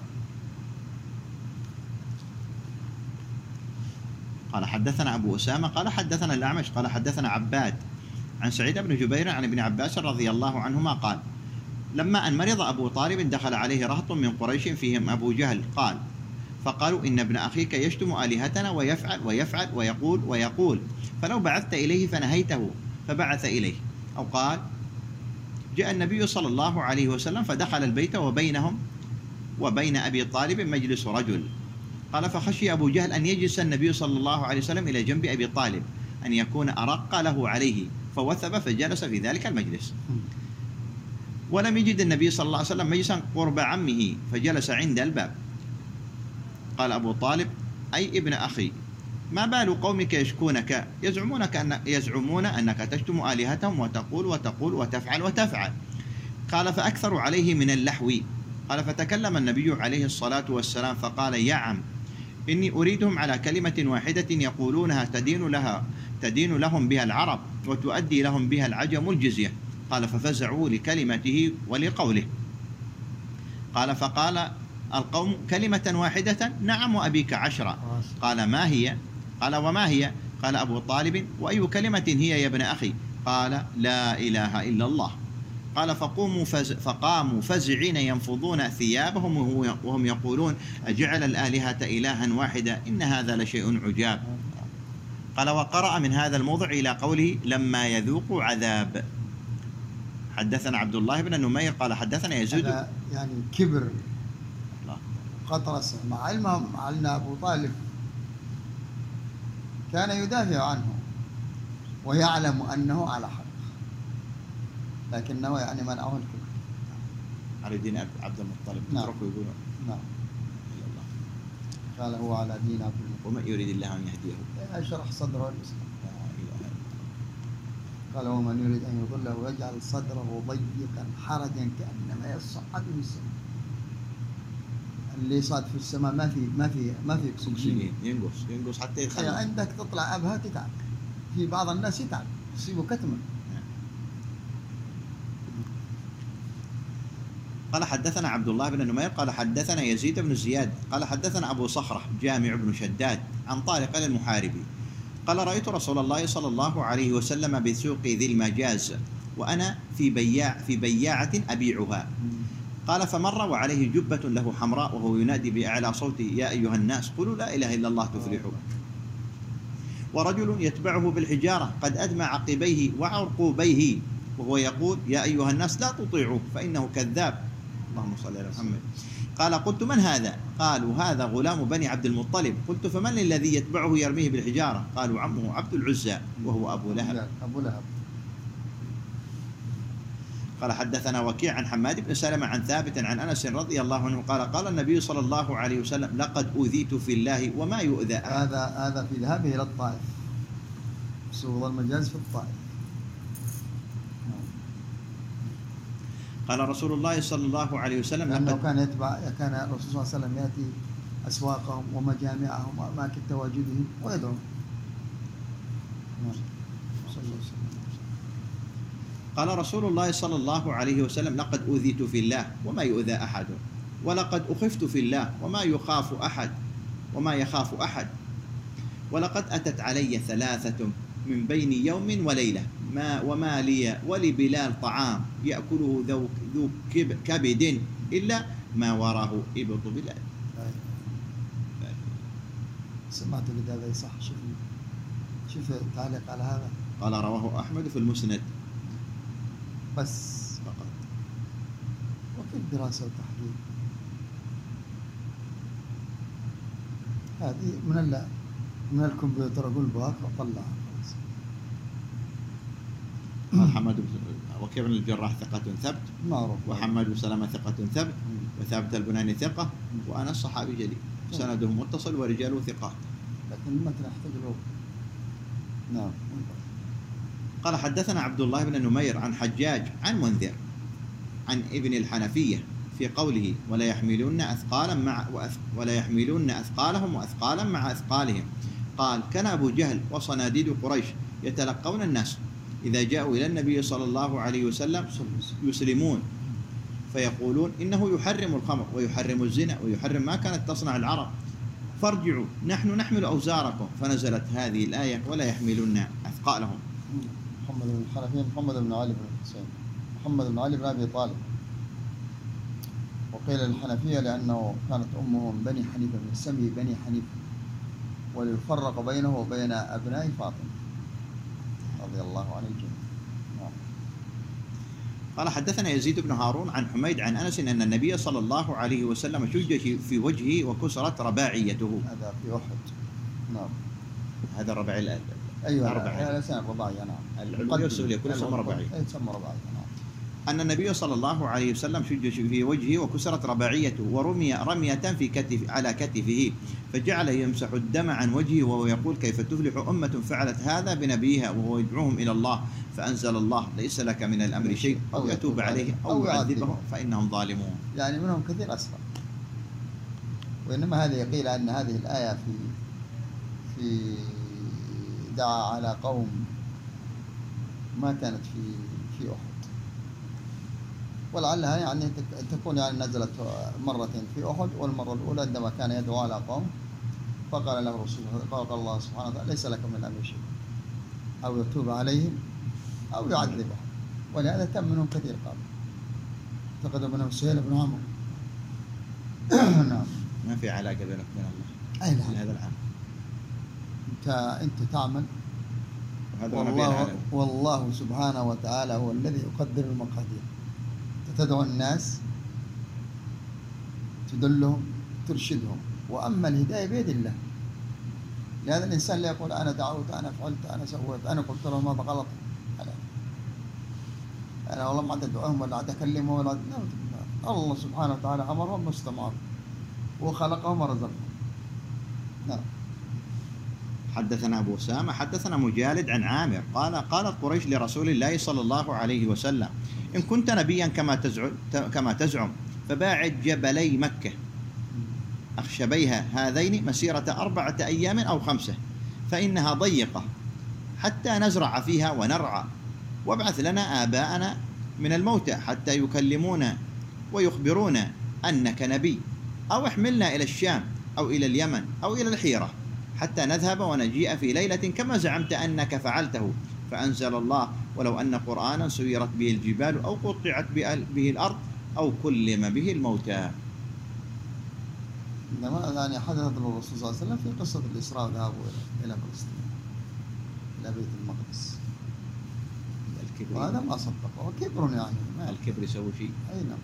قال حدثنا أبو أسامة قال حدثنا الأعمش قال حدثنا عباد عن سعيد بن جبير عن ابن عباس رضي الله عنهما قال لما أن مرض أبو طالب دخل عليه رهط من قريش فيهم أبو جهل قال فقالوا إن ابن أخيك يشتم آلهتنا ويفعل ويفعل ويقول ويقول فلو بعثت إليه فنهيته فبعث إليه أو قال جاء النبي صلى الله عليه وسلم فدخل البيت وبينهم وبين أبي طالب مجلس رجل قال فخشي أبو جهل أن يجلس النبي صلى الله عليه وسلم إلى جنب أبي طالب أن يكون أرق له عليه فوثب فجلس في ذلك المجلس ولم يجد النبي صلى الله عليه وسلم مجلسا قرب عمه فجلس عند الباب. قال أبو طالب أي ابن أخي ما بال قومك يشكونك يزعمونك أن يزعمون أنك تشتم آلهتهم وتقول وتقول وتفعل وتفعل. قال فأكثر عليه من اللحو. قال فتكلم النبي عليه الصلاة والسلام فقال يا عم إني أريدهم على كلمة واحدة يقولونها تدين لها تدين لهم بها العرب وتؤدي لهم بها العجم الجزية. قال ففزعوا لكلمته ولقوله. قال فقال القوم كلمة واحدة نعم وأبيك عشرة. قال ما هي؟ قال وما هي؟ قال أبو طالب وأي كلمة هي يا ابن أخي؟ قال لا إله إلا الله. قال فقوموا فز فقاموا فزعين ينفضون ثيابهم وهم يقولون أجعل الآلهة إلها واحدة إن هذا لشيء عجاب. قال وقرأ من هذا الموضع إلى قوله لما يذوقوا عذاب. حدثنا عبد الله بن نمير قال حدثنا يزيد يعني كبر قطرس مع علمهم أن أبو طالب كان يدافع عنه ويعلم أنه على حق لكنه يعني منعه الكبر على دين عبد المطلب. نعم. تركوا يقولون نعم قال هو على دين عبد المطلب ومن يريد الله أن يهديه يشرح صدره الإسلام. قال ومن يريد أن يضله ويجعل صدره ضيقا حرجا كأنما يصعد في السماء. اللي صاد في السماء ما في ما في ما في أكسجين ينقص ينقص حتى يخلص. عندك تطلع أبها تتعب. في بعض الناس يتعب يصيبه كتمة. قال حدثنا عبد الله بن نمير قال حدثنا يزيد بن زياد قال حدثنا أبو صخرة جامع بن شداد عن طارق المحاربي قال رأيت رسول الله صلى الله عليه وسلم بسوق ذي المجاز وأنا في بياع في بياعة أبيعها. قال فمر وعليه جبة له حمراء وهو ينادي بأعلى صوته يا أيها الناس قولوا لا إله إلا الله تفلحوا. ورجل يتبعه بالحجارة قد أدمى عقبيه وعرقوبيه وهو يقول يا أيها الناس لا تطيعوه فإنه كذاب. اللهم صل على محمد. قال قلت من هذا؟ قالوا هذا غلام بني عبد المطلب. قلت فمن الذي يتبعه يرميه بالحجارة؟ قالوا عمه عبد العزى وهو أبو لهب. أبو لهب. قال حدثنا وكيع عن حماد بن سلمة عن ثابت عن أنس رضي الله عنه قال قال النبي صلى الله عليه وسلم لقد أوذيت في الله وما يؤذى أحد. هذا هذا في ذهابه إلى الطائف، سوق المجاز في الطائف. قال رسول الله صلى الله عليه وسلم لأنه كان يتبع، كان الرسول صلى الله عليه وسلم يأتي أسواقهم ومجامعهم وأماكن تواجدهم ويدعو. قال رسول الله صلى الله عليه وسلم لقد أوذيت في الله وما يؤذى أحد، ولقد أخفت في الله وما يخاف أحد وما يخاف أحد، ولقد أتت علي ثلاثة من بين يوم وليلة ما وما لي ولبلال طعام يأكله ذو ذو كبد إلا ما وراه إبط بلال. سمعت اللي هذا صح. شوف شوف التعليق على هذا. قال رواه أحمد في المسند بس فقط، وكيف دراسة وتحليل؟ هذه من ال من الكمبيوتر أقول بهاك وطلع. محمد وكيع بن الجراح ثقة ثبت معروف، وحماد بن سلمة ثقة ثبت، وثابت البناني ثقة، وأنا الصحابي جليل سنده متصل ورجاله ثقات. لكن المتن يحتاج له. نعم. قال حدثنا عبد الله بن نمير عن حجاج عن منذر عن ابن الحنفية في قوله ولا يحملون أثقالا مع ولا يحملون أثقالهم وأثقالا مع أثقالهم. قال كان أبو جهل وصناديد قريش يتلقون الناس إذا جاءوا إلى النبي صلى الله عليه وسلم يسلمون فيقولون إنه يحرم الخمر ويحرم الزنا ويحرم ما كانت تصنع العرب، فارجعوا نحن نحمل أوزاركم. فنزلت هذه الآية ولا يحملون أثقالهم. محمد بن الحنفية محمد بن علي بن الحسين محمد بن علي بن أبي طالب، وقيل الحنفية لأنه كانت أمه من بني حنيفة من سمي بني حنيفة، وليفرق بينه وبين أبناء فاطمة رضي الله عن الجميع. قال حدثنا يزيد بن هارون عن حميد عن أنس أن النبي صلى الله عليه وسلم شج في وجهه وكسرت رباعيته. هذا في أحد. نعم. هذا الرباعي. أيوة هذا لسان رباعي. نعم. العلوية والسفلية كلها تسمى رباعي. تسمى رباعي. نعم. أن النبي صلى الله عليه وسلم شج في وجهه وكسرت رباعيته ورمي رمية في كتف على كتفه، فجعل يمسح الدم عن وجهه وهو يقول كيف تفلح أمة فعلت هذا بنبيها، وهو يدعوهم إلى الله، فأنزل الله ليس لك من الأمر شيء أو يتوب عليه أو يعذبهم فإنهم ظالمون. يعني منهم كثير أسلم، وإنما هذه قيل أن هذه الآية في في دعا على قوم ما كانت في في أحد، ولعلها يعني تكون يعني نزلت مرتين في أحد، والمرة الأولى عندما كان يدعو على قوم فقال له الرسول قال الله سبحانه وتعالى ليس لك من الأمر شيء أو يتوب عليهم أو يعذبهم، ولهذا تم منهم كثير. قال اعتقد منهم سهيل بن عمرو. نعم. ما في علاقة بينك وبين الله. أي نعم. هذا العام. أنت أنت تعمل، والله والله سبحانه وتعالى هو الذي يقدر المقادير. تدعو الناس تدلهم ترشدهم، وأما الهداية بيد الله. لهذا الإنسان لا يقول أنا دعوت أنا فعلت أنا سويت أنا قلت لهم هذا غلط، أنا أنا والله ما عاد أدعوهم ولا عاد أكلمهم ولا عاد. الله سبحانه وتعالى أمرهم واستمعوا وخلقهم ورزقهم. نعم. حدثنا أبو أسامة حدثنا مجالد عن عامر قال قالت قريش لرسول الله صلى الله عليه وسلم إن كنت نبيا كما تزعم كما تزعم فباعد جبلي مكة أخشبيها هذين مسيرة أربعة أيام أو خمسة، فإنها ضيقة حتى نزرع فيها ونرعى، وابعث لنا آباءنا من الموتى حتى يكلمونا ويخبرونا أنك نبي، أو احملنا إلى الشام أو إلى اليمن أو إلى الحيرة حتى نذهب ونجيء في ليلة كما زعمت أنك فعلته. فأنزل الله ولو أن قرآنا سيرت به الجبال أو قطعت به الأرض أو كلم به الموتى. إنما يعني حدثت للرسول صلى الله عليه وسلم في قصة الإسراء وذهابه إلى فلسطين إلى بيت المقدس، وهذا ما صدقه وكبر يعني ما الكبر يسوي شيء. أي نعم.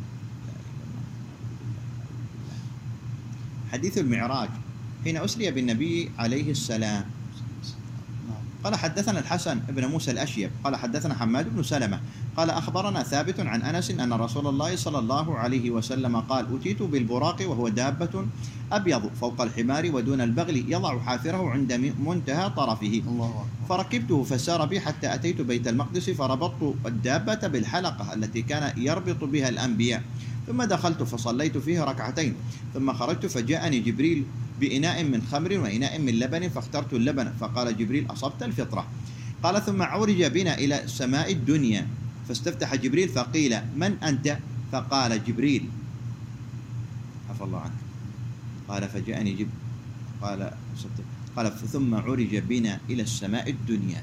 حديث المعراج حين أسري بالنبي عليه السلام. قال حدثنا الحسن بن موسى الأشيب قال حدثنا حماد بن سلمة قال أخبرنا ثابت عن أنس أن رسول الله صلى الله عليه وسلم قال أتيت بالبراق وهو دابة أبيض فوق الحمار ودون البغل يضع حافره عند منتهى طرفه، الله فركبته فسار بي حتى أتيت بيت المقدس فربطت الدابة بالحلقة التي كان يربط بها الأنبياء، ثم دخلت فصليت فيه ركعتين، ثم خرجت فجاءني جبريل بإناء من خمر وإناء من لبن فاخترت اللبن، فقال جبريل أصبت الفطرة. قال ثم عرج بنا إلى السماء الدنيا فاستفتح جبريل فقيل من أنت؟ فقال جبريل عفى الله عنك. قال فجاءني جبريل قال قال ثم عرج بنا إلى السماء الدنيا،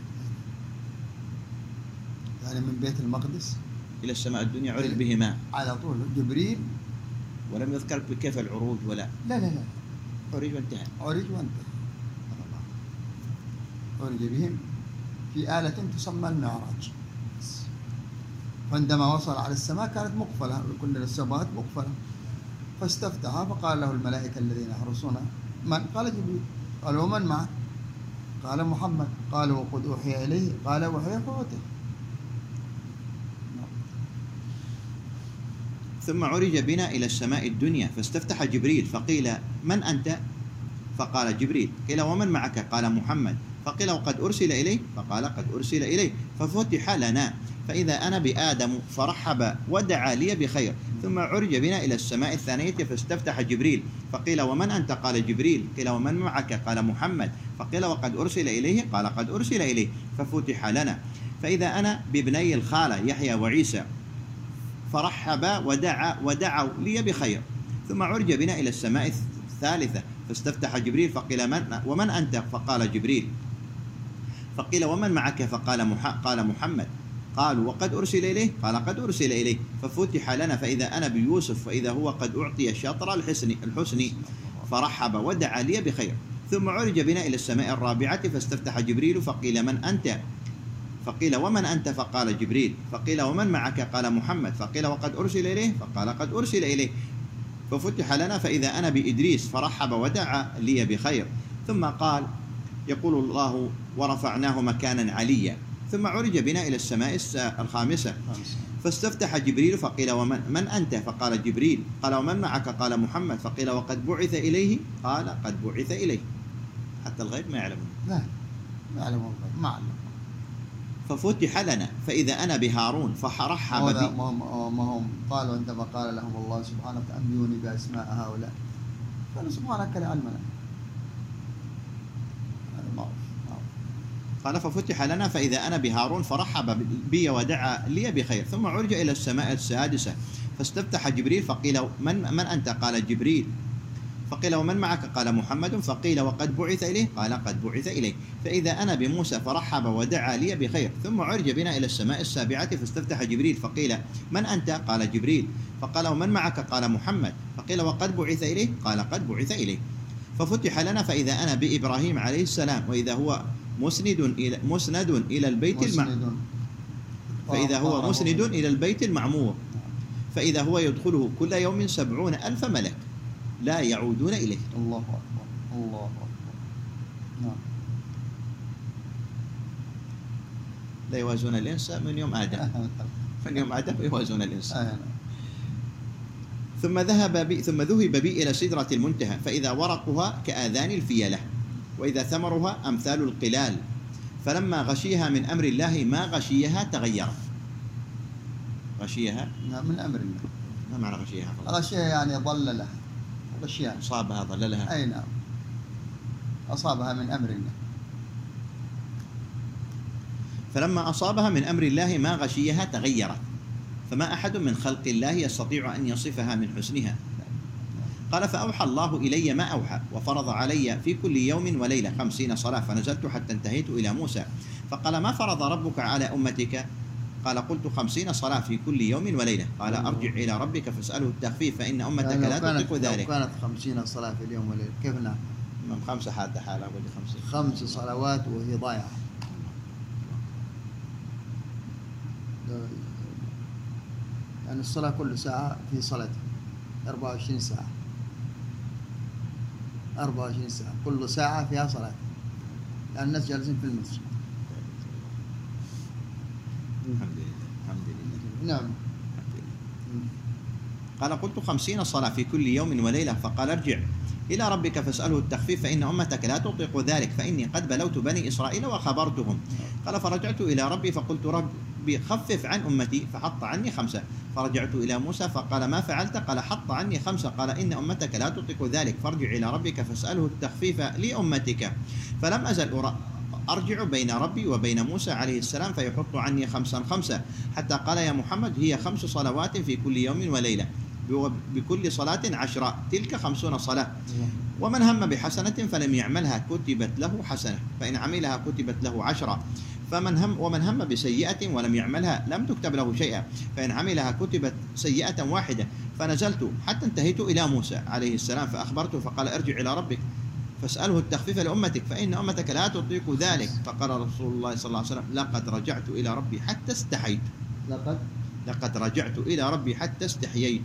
يعني من بيت المقدس إلى السماء الدنيا عرج بهما على طول جبريل، ولم يذكر كيف العروج ولا لا لا لا عرج وانتهى. عرج وانتهى عرج بهم في آلة تسمى المعراج. فعندما وصل على السماء كانت مقفلة، كل السماوات مقفلة، فاستفتح فقال له الملائكة الذين يحرسون من؟ قال جبريل. قال ومن معه؟ قال محمد. قال وقد أوحي إليه؟ قال وحي فوته. ثم عرج بنا إلى السماء الدنيا فاستفتح جبريل فقيل من أنت؟ فقال جبريل. قيل ومن معك؟ قال محمد. فقيل وقد أرسل إليه؟ فقال قد أرسل إليه. ففتح لنا فإذا أنا بآدم فرحب ودعا لي بخير. ثم عرج بنا إلى السماء الثانية فاستفتح جبريل فقيل ومن أنت؟ قال جبريل. قيل ومن معك؟ قال محمد. فقيل وقد أرسل إليه؟ قال قد أرسل إليه. ففتح لنا فإذا أنا بابني الخالة يحيى وعيسى فرحب ودعا ودعوا لي بخير. ثم عرج بنا إلى السماء الثالثة فاستفتح جبريل فقيل من ومن أنت؟ فقال جبريل. فقيل ومن معك؟ فقال مح... قال محمد. قالوا وقد أرسل إليه؟ قال قد أرسل إليه. ففتح لنا فإذا أنا بيوسف فإذا هو قد أعطي شطر الحسن الحسن فرحب ودعا لي بخير. ثم عرج بنا إلى السماء الرابعة فاستفتح جبريل فقيل من أنت؟ فقيل ومن أنت؟ فقال جبريل. فقيل ومن معك؟ قال محمد. فقيل وقد أرسل إليه؟ فقال قد أرسل إليه. ففتح لنا فإذا أنا بإدريس فرحب ودعا لي بخير. ثم قال يقول الله ورفعناه مكانا عليا. ثم عرج بنا إلى السماء الخامسة فاستفتح جبريل فقيل ومن من أنت؟ فقال جبريل. قال ومن معك؟ قال محمد. فقيل وقد بعث إليه؟ قال قد بعث إليه. حتى الغيب ما يعلمون. لا ما يعلمون الغيب، ما علم. ففتح لنا فإذا أنا بهارون فحرحب بي. ما هم قالوا عندما قال لهم الله سبحانه وتعالى أنبئوني بأسماء هؤلاء، قالوا سبحانك لا علم لنا. قال ففتح لنا فإذا أنا بهارون فرحب بي ودعا لي بخير. ثم عرج إلى السماء السادسة فاستفتح جبريل فقيل من من أنت؟ قال جبريل. فقيل ومن معك؟ قال محمد. فقيل وقد بعث إليه؟ قال قد بعث إليه. فإذا أنا بموسى فرحب ودعا لي بخير. ثم عرج بنا إلى السماء السابعة فاستفتح جبريل فقيل من أنت؟ قال جبريل. فقال ومن معك؟ قال محمد. فقيل وقد بعث إليه؟ قال قد بعث إليه. ففتح لنا فإذا أنا بإبراهيم عليه السلام وإذا هو مسند إلى مسند إلى البيت المعمور فإذا هو مسند إلى البيت المعمور فإذا هو يدخله كل يوم سبعون ألف ملك لا يعودون إليه. الله أكبر الله أكبر. نعم. لا يوازون الإنس من يوم آدم من يوم آدم يوازون الإنس. ثم ذهب بي ثم ذهب بي إلى سدرة المنتهى فإذا ورقها كآذان الفيلة وإذا ثمرها أمثال القلال فلما غشيها من أمر الله ما غشيها تغيرت. غشيها من أمر الله. ما معنى غشيها؟ غشيها يعني ضللها، غشيها أصابها ضللها. أي نعم، أصابها من أمر الله. فلما أصابها من أمر الله ما غشيها تغيرت فما أحد من خلق الله يستطيع أن يصفها من حسنها. قال فأوحى الله إلي ما أوحى وفرض علي في كل يوم وليلة خمسين صلاة فنزلت حتى انتهيت إلى موسى فقال ما فرض ربك على أمتك؟ قال قلت خمسين صلاة في كل يوم وليلة. قال أرجع إلى ربك فاسأله التخفيف فإن أمتك لا تطيق ذلك. لو كانت خمسين صلاة في اليوم وليلة كيف نعم؟ خمسة حادة حالة ولا خمسين خمس صلوات وهي ضايعة. يعني الصلاة كل ساعة في صلاة أربعة وعشرين ساعة أربعة وعشرين ساعة كل ساعة فيها صلاة، يعني الناس جالسين في المسجد الحمد لله الحمد لله. نعم. قال قلت خمسين صلاة في كل يوم وليلة، فقال ارجع إلى ربك فاسأله التخفيف فإن أمتك لا تطيق ذلك، فإني قد بلوت بني إسرائيل وخبرتهم. قال فرجعت إلى ربي فقلت ربي خفف عن أمتي، فحط عني خمسة. فرجعت إلى موسى فقال ما فعلت؟ قال حط عني خمسة. قال إن أمتك لا تطيق ذلك، فارجع إلى ربك فاسأله التخفيف لأمتك. فلم أزل أرجع بين ربي وبين موسى عليه السلام فيحط عني خمسا خمسة، حتى قال يا محمد هي خمس صلوات في كل يوم وليلة، بكل صلاة عشرة، تلك خمسون صلاة. ومن هم بحسنة فلم يعملها كتبت له حسنة، فإن عملها كتبت له عشرة. فمن هم ومن هم بسيئة ولم يعملها لم تكتب له شيئا، فإن عملها كتبت سيئة واحدة. فنزلت حتى انتهيت إلى موسى عليه السلام فأخبرته، فقال ارجع إلى ربك فاسأله التخفيف لأمتك فإن أمتك لا تطيق ذلك. فقال رسول الله صلى الله عليه وسلم لقد رجعت إلى ربي حتى استحيت. لقد لقد رجعت إلى ربي حتى استحييت.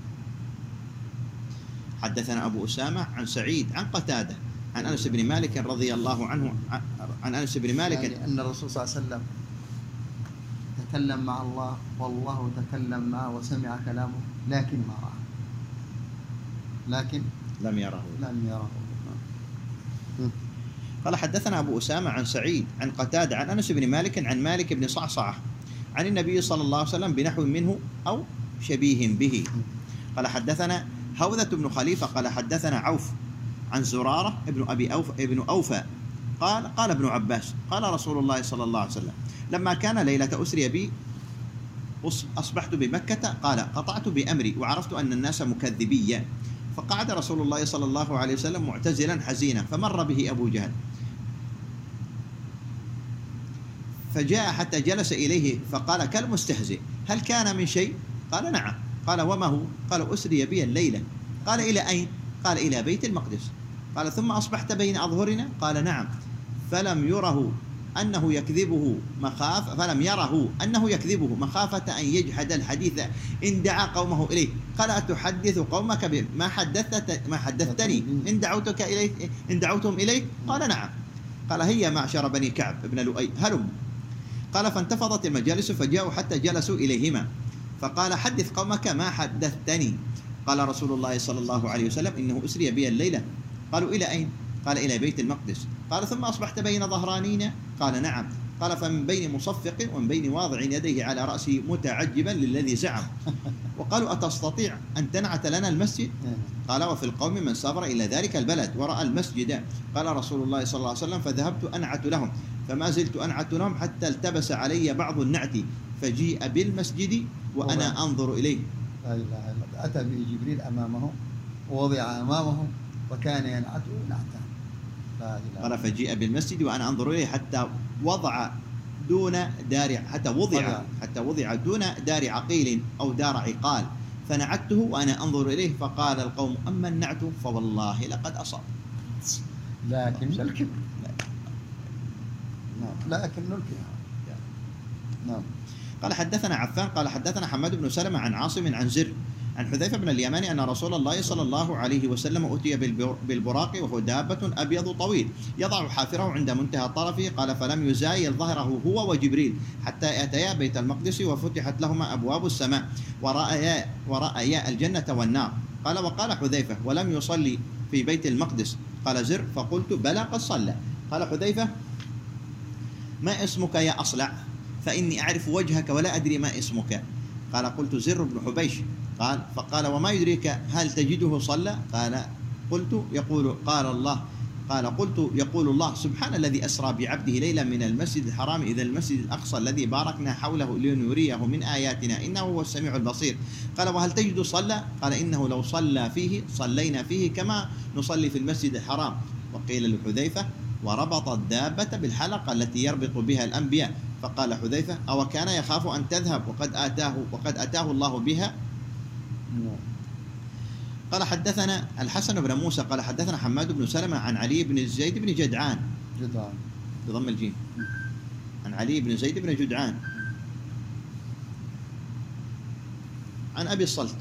حدثنا أبو أسامة عن سعيد عن قتادة عن أنس بن مالك رضي الله عنه عن أنس بن مالك يعني أن الرسول صلى الله عليه وسلم تكلم مع الله والله تكلم معه وسمع كلامه لكن ما رأى، لكن لم يره لم يره. قال حدثنا أبو أسامة عن سعيد عن قتادة عن أنس بن مالك عن مالك بن صعصعة عن النبي صلى الله عليه وسلم بنحو منه أو شبيه به. قال حدثنا هوذة بن خليفة قال حدثنا عوف عن زرارة ابن أبي أوف ابن أوفى قال قال ابن عباس قال رسول الله صلى الله عليه وسلم لما كان ليلة أسري بي أصبحت بمكة قال قطعت بأمري وعرفت أن الناس مكذبية، فقعد رسول الله صلى الله عليه وسلم معتزلا حزينا، فمر به أبو جهل فجاء حتى جلس إليه فقال كالمستهزئ هل كان من شيء؟ قال نعم. قال وما هو؟ قال أسري بي الليلة. قال إلى أين؟ قال إلى بيت المقدس. قال ثم أصبحت بين أظهرنا؟ قال نعم. فلم يره أنه يكذبه مخاف فلم يره أنه يكذبه مخافة أن يجحد الحديث إن دعا قومه إليه. قال أتحدث قومك بما حدثت ما حدثتني إن دعوتك إليك إن دعوتهم إليك؟ قال نعم. قال هيا معشر بني كعب ابن لؤي هلم. قال فانتفضت المجالس فجاءوا حتى جلسوا إليهما، فقال حدث قومك ما حدثتني. قال رسول الله صلى الله عليه وسلم إنه أسري بي الليلة. قالوا إلى أين؟ قال إلى بيت المقدس. قال ثم أصبحت بين ظهرانينا؟ قال نعم. قال فمن بين مصفق ومن بين واضع يديه على رأسه متعجبا للذي زعم. وقالوا أتستطيع أن تنعت لنا المسجد؟ قال وفي القوم من سافر إلى ذلك البلد ورأى المسجد. قال رسول الله صلى الله عليه وسلم فذهبت أنعت لهم، فما زلت أنعت لهم حتى التبس علي بعض النعت، فجيء بالمسجد وأنا أنظر إليه. لا إله إلا الله. أتى به جبريل أمامه ووضع أمامه وكان ينعته نعتا. لا إله. قال فجيء بالمسجد وأنا أنظر إليه حتى وضع دون دار حتى وضع حتى وضع دون دار عقيل أو دار عقال، فنعته وأنا أنظر إليه. فقال القوم أما النعت فوالله لقد أصاب. لكن الكبر. نعم. لكن الكبر. نعم. قال حدثنا عفان قال حدثنا حماد بن سلمة عن عاصم عن زر عن حذيفة بن اليماني أن رسول الله صلى الله عليه وسلم أتي بالبراق وهو دابة أبيض طويل يضع حافره عند منتهى طرفه. قال فلم يزايل ظهره هو وجبريل حتى أتيا بيت المقدس وفتحت لهما أبواب السماء ورأيا ورأيا الجنة والنار. قال وقال حذيفة ولم يصلي في بيت المقدس. قال زر فقلت بلى قد صلى. قال حذيفة ما اسمك يا أصلع؟ فإني أعرف وجهك ولا أدري ما اسمك. قال قلت زر بن حبيش. قال فقال وما يدريك هل تجده صلى؟ قال قلت يقول قال الله قال قلت يقول الله سبحان الذي أسرى بعبده ليلا من المسجد الحرام إلى المسجد الأقصى الذي باركنا حوله لنريه من آياتنا إنه هو السميع البصير. قال وهل تجد صلى؟ قال إنه لو صلى فيه صلينا فيه كما نصلي في المسجد الحرام. وقيل لحذيفة وربط الدابة بالحلقة التي يربط بها الأنبياء. فقال حذيفة أو كان يخاف أن تذهب وقد آتاه وقد أتاه الله بها. قال حدثنا الحسن بن موسى قال حدثنا حماد بن سلمة عن علي بن زيد بن جدعان جدعان بضم الجيم عن علي بن زيد بن جدعان عن أبي الصلت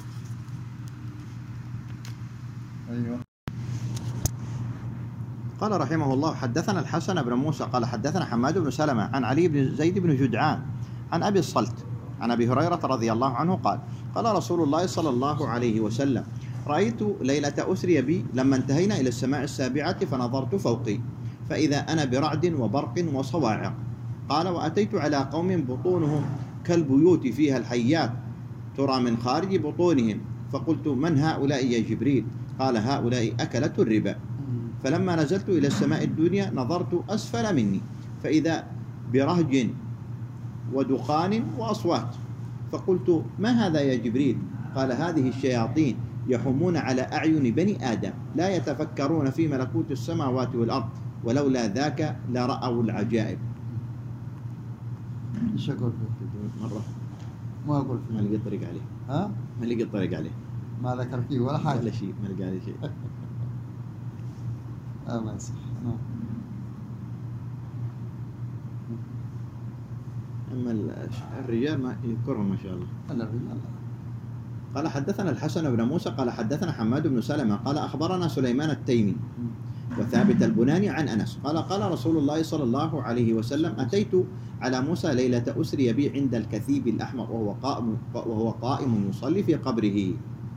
أيوة. قال قال رحمه الله: حدثنا الحسن بن موسى قال حدثنا حماد بن سلمة عن علي بن زيد بن جدعان عن أبي الصلت عن أبي هريرة رضي الله عنه قال: قال رسول الله صلى الله عليه وسلم: رأيت ليلة أسري بي لما انتهينا إلى السماء السابعة فنظرت فوقي فإذا أنا برعد وبرق وصواعق. قال: وأتيت على قوم بطونهم كالبيوت فيها الحيات ترى من خارج بطونهم، فقلت: من هؤلاء يا جبريل؟ قال: هؤلاء أكلة الربا. فلما نزلت إلى السماء الدنيا نظرت أسفل مني فإذا برهج ودخان وأصوات، فقلت: ما هذا يا جبريل؟ قال: هذه الشياطين يحومون على أعين بني آدم لا يتفكرون في ملكوت السماوات والأرض، ولولا ذاك لرأوا العجائب. ايش اقول فيه؟ مرة ما اقول فيه. ما لقيت طريق عليه. ها؟ ما لقيت طريق عليه. ما ذكر فيه ولا حاجة. ولا شيء، ما لقى عليه شيء. آه ما يصح. أما الرجال ما يذكرهم ما شاء الله. الا الرجال. قال: حدثنا الحسن بن موسى قال حدثنا حماد بن سلمة قال أخبرنا سليمان التيمي وثابت البناني عن أنس قال: قال رسول الله صلى الله عليه وسلم: أتيت على موسى ليلة أسري بي عند الكثيب الأحمر وهو قائم وهو قائم يصلي في قبره.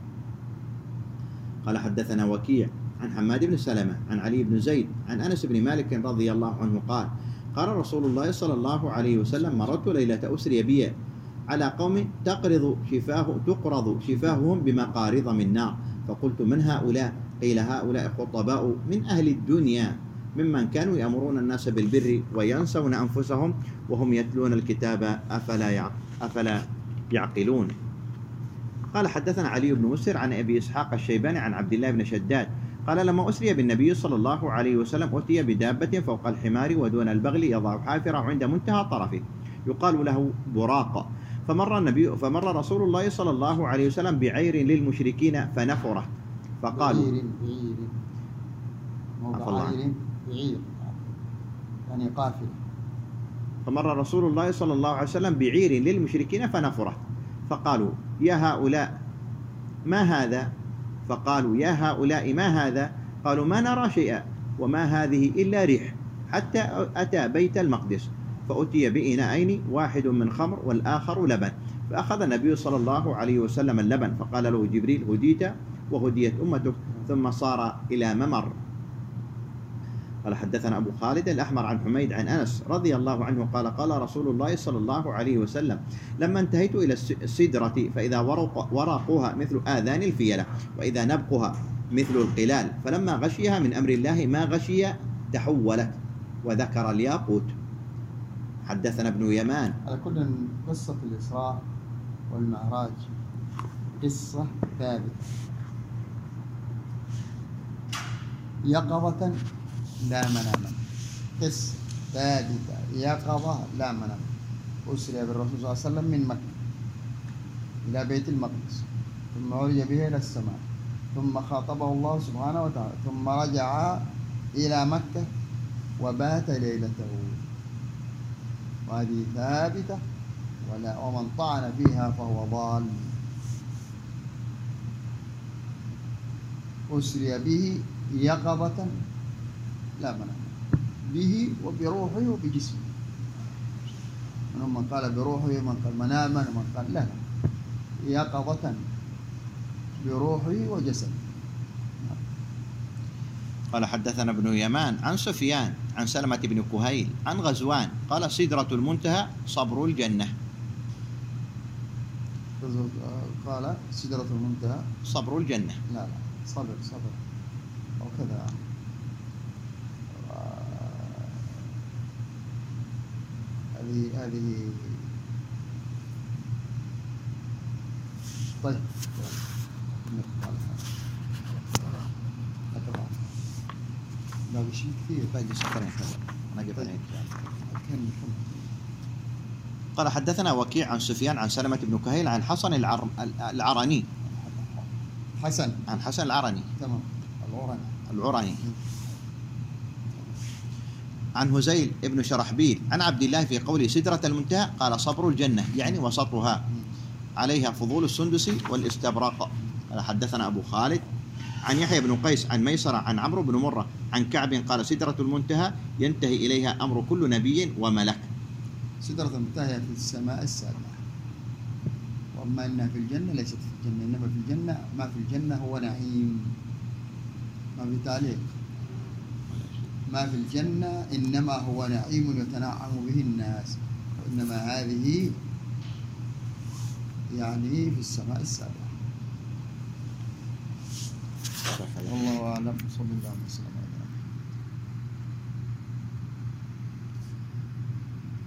قال: حدثنا وكيع عن حماد بن سلمة عن علي بن زيد عن أنس بن مالك رضي الله عنه قال: قال رسول الله صلى الله عليه وسلم: مررت ليلة أسري بي على قوم تقرض شفاه تقرض شفاههم بمقارض من نار، فقلت: من هؤلاء؟ قيل: هؤلاء خطباء من أهل الدنيا ممن كانوا يأمرون الناس بالبر وينسون أنفسهم وهم يتلون الكتاب أفلا أفلا يعقلون. قال: حدثنا علي بن مسر عن أبي إسحاق الشيباني عن عبد الله بن شداد قال: لما أسري بالنبي صلى الله عليه وسلم أتي بدابة فوق الحمار ودون البغل يضع حافره عند منتهى طرفه يقال له براق، فمر النبي فمر رسول الله صلى الله عليه وسلم بعير للمشركين فنفره فقالوا: بعير بعير موضع عير بعير يعني قافلة. فمر رسول الله صلى الله عليه وسلم بعير للمشركين فنفره فقالوا: يا هؤلاء ما هذا؟ فقالوا: يا هؤلاء ما هذا؟ قالوا: ما نرى شيئا وما هذه إلا ريح، حتى أتى بيت المقدس فأتي بإناءين واحد من خمر والآخر لبن، فأخذ النبي صلى الله عليه وسلم اللبن فقال له جبريل: هديت وهديت أمتك، ثم صار إلى ممر. قال: حدثنا أبو خالد الأحمر عن حميد عن أنس رضي الله عنه قال: قال رسول الله صلى الله عليه وسلم: لما انتهيت إلى السدرة فإذا ورق ورقها مثل آذان الفيلة وإذا نبقها مثل القلال، فلما غشيها من أمر الله ما غشي تحولت، وذكر الياقوت. حدثنا ابن يمان. على كل قصة الإسراء والمعراج قصة ثابتة يقظة لا مناما، قصة ثابتة يقظة لا منام. أسري بالرسول صلى الله عليه وسلم من مكة إلى بيت المقدس، ثم عرج به إلى السماء، ثم خاطبه الله سبحانه وتعالى، ثم رجع إلى مكة وبات ليلته، وهذه ثابتة ولا ومن طعن فيها فهو ضال. أسري به يقظة لا منام، به وبروحه وبجسمه. منهم من قال بروحه ومن قال مناما ومن قال لا، يقظة بروحه وجسده. قال: حدثنا ابن يمان عن سفيان عن سلمة بن كهيل عن غزوان قال: سدرة المنتهى صبر الجنة. قال: سدرة المنتهى صبر الجنة. لا لا صبر صبر أو كذا. هذه هذه طيب باقي شيء كثير، باقي سطرين نقف عليه. كم قال: حدثنا وكيع عن سفيان عن سلمة بن كهيل عن حسن العر... العرني حسن عن حسن العرني تمام العرني العرني عن هزيل ابن شرحبيل عن عبد الله في قوله سدرة المنتهى قال: صبر الجنة يعني وسطها عليها فضول السندس والاستبراق. قال: حدثنا أبو خالد عن يحيى بن قيس عن ميسرة عن عمرو بن مرة عن كعب قال سدرة المنتهى ينتهي إليها أمر كل نبي وملك. سدرة المنتهى في السماء السابعة، وأما أنها في الجنة ليست في الجنة، إنما في الجنة ما في الجنة هو نعيم، ما في تعليق، ما في الجنة إنما هو نعيم يتنعم به الناس، وإنما هذه يعني في السماء السابعة. والله أعلم. صلى الله عليه وسلم.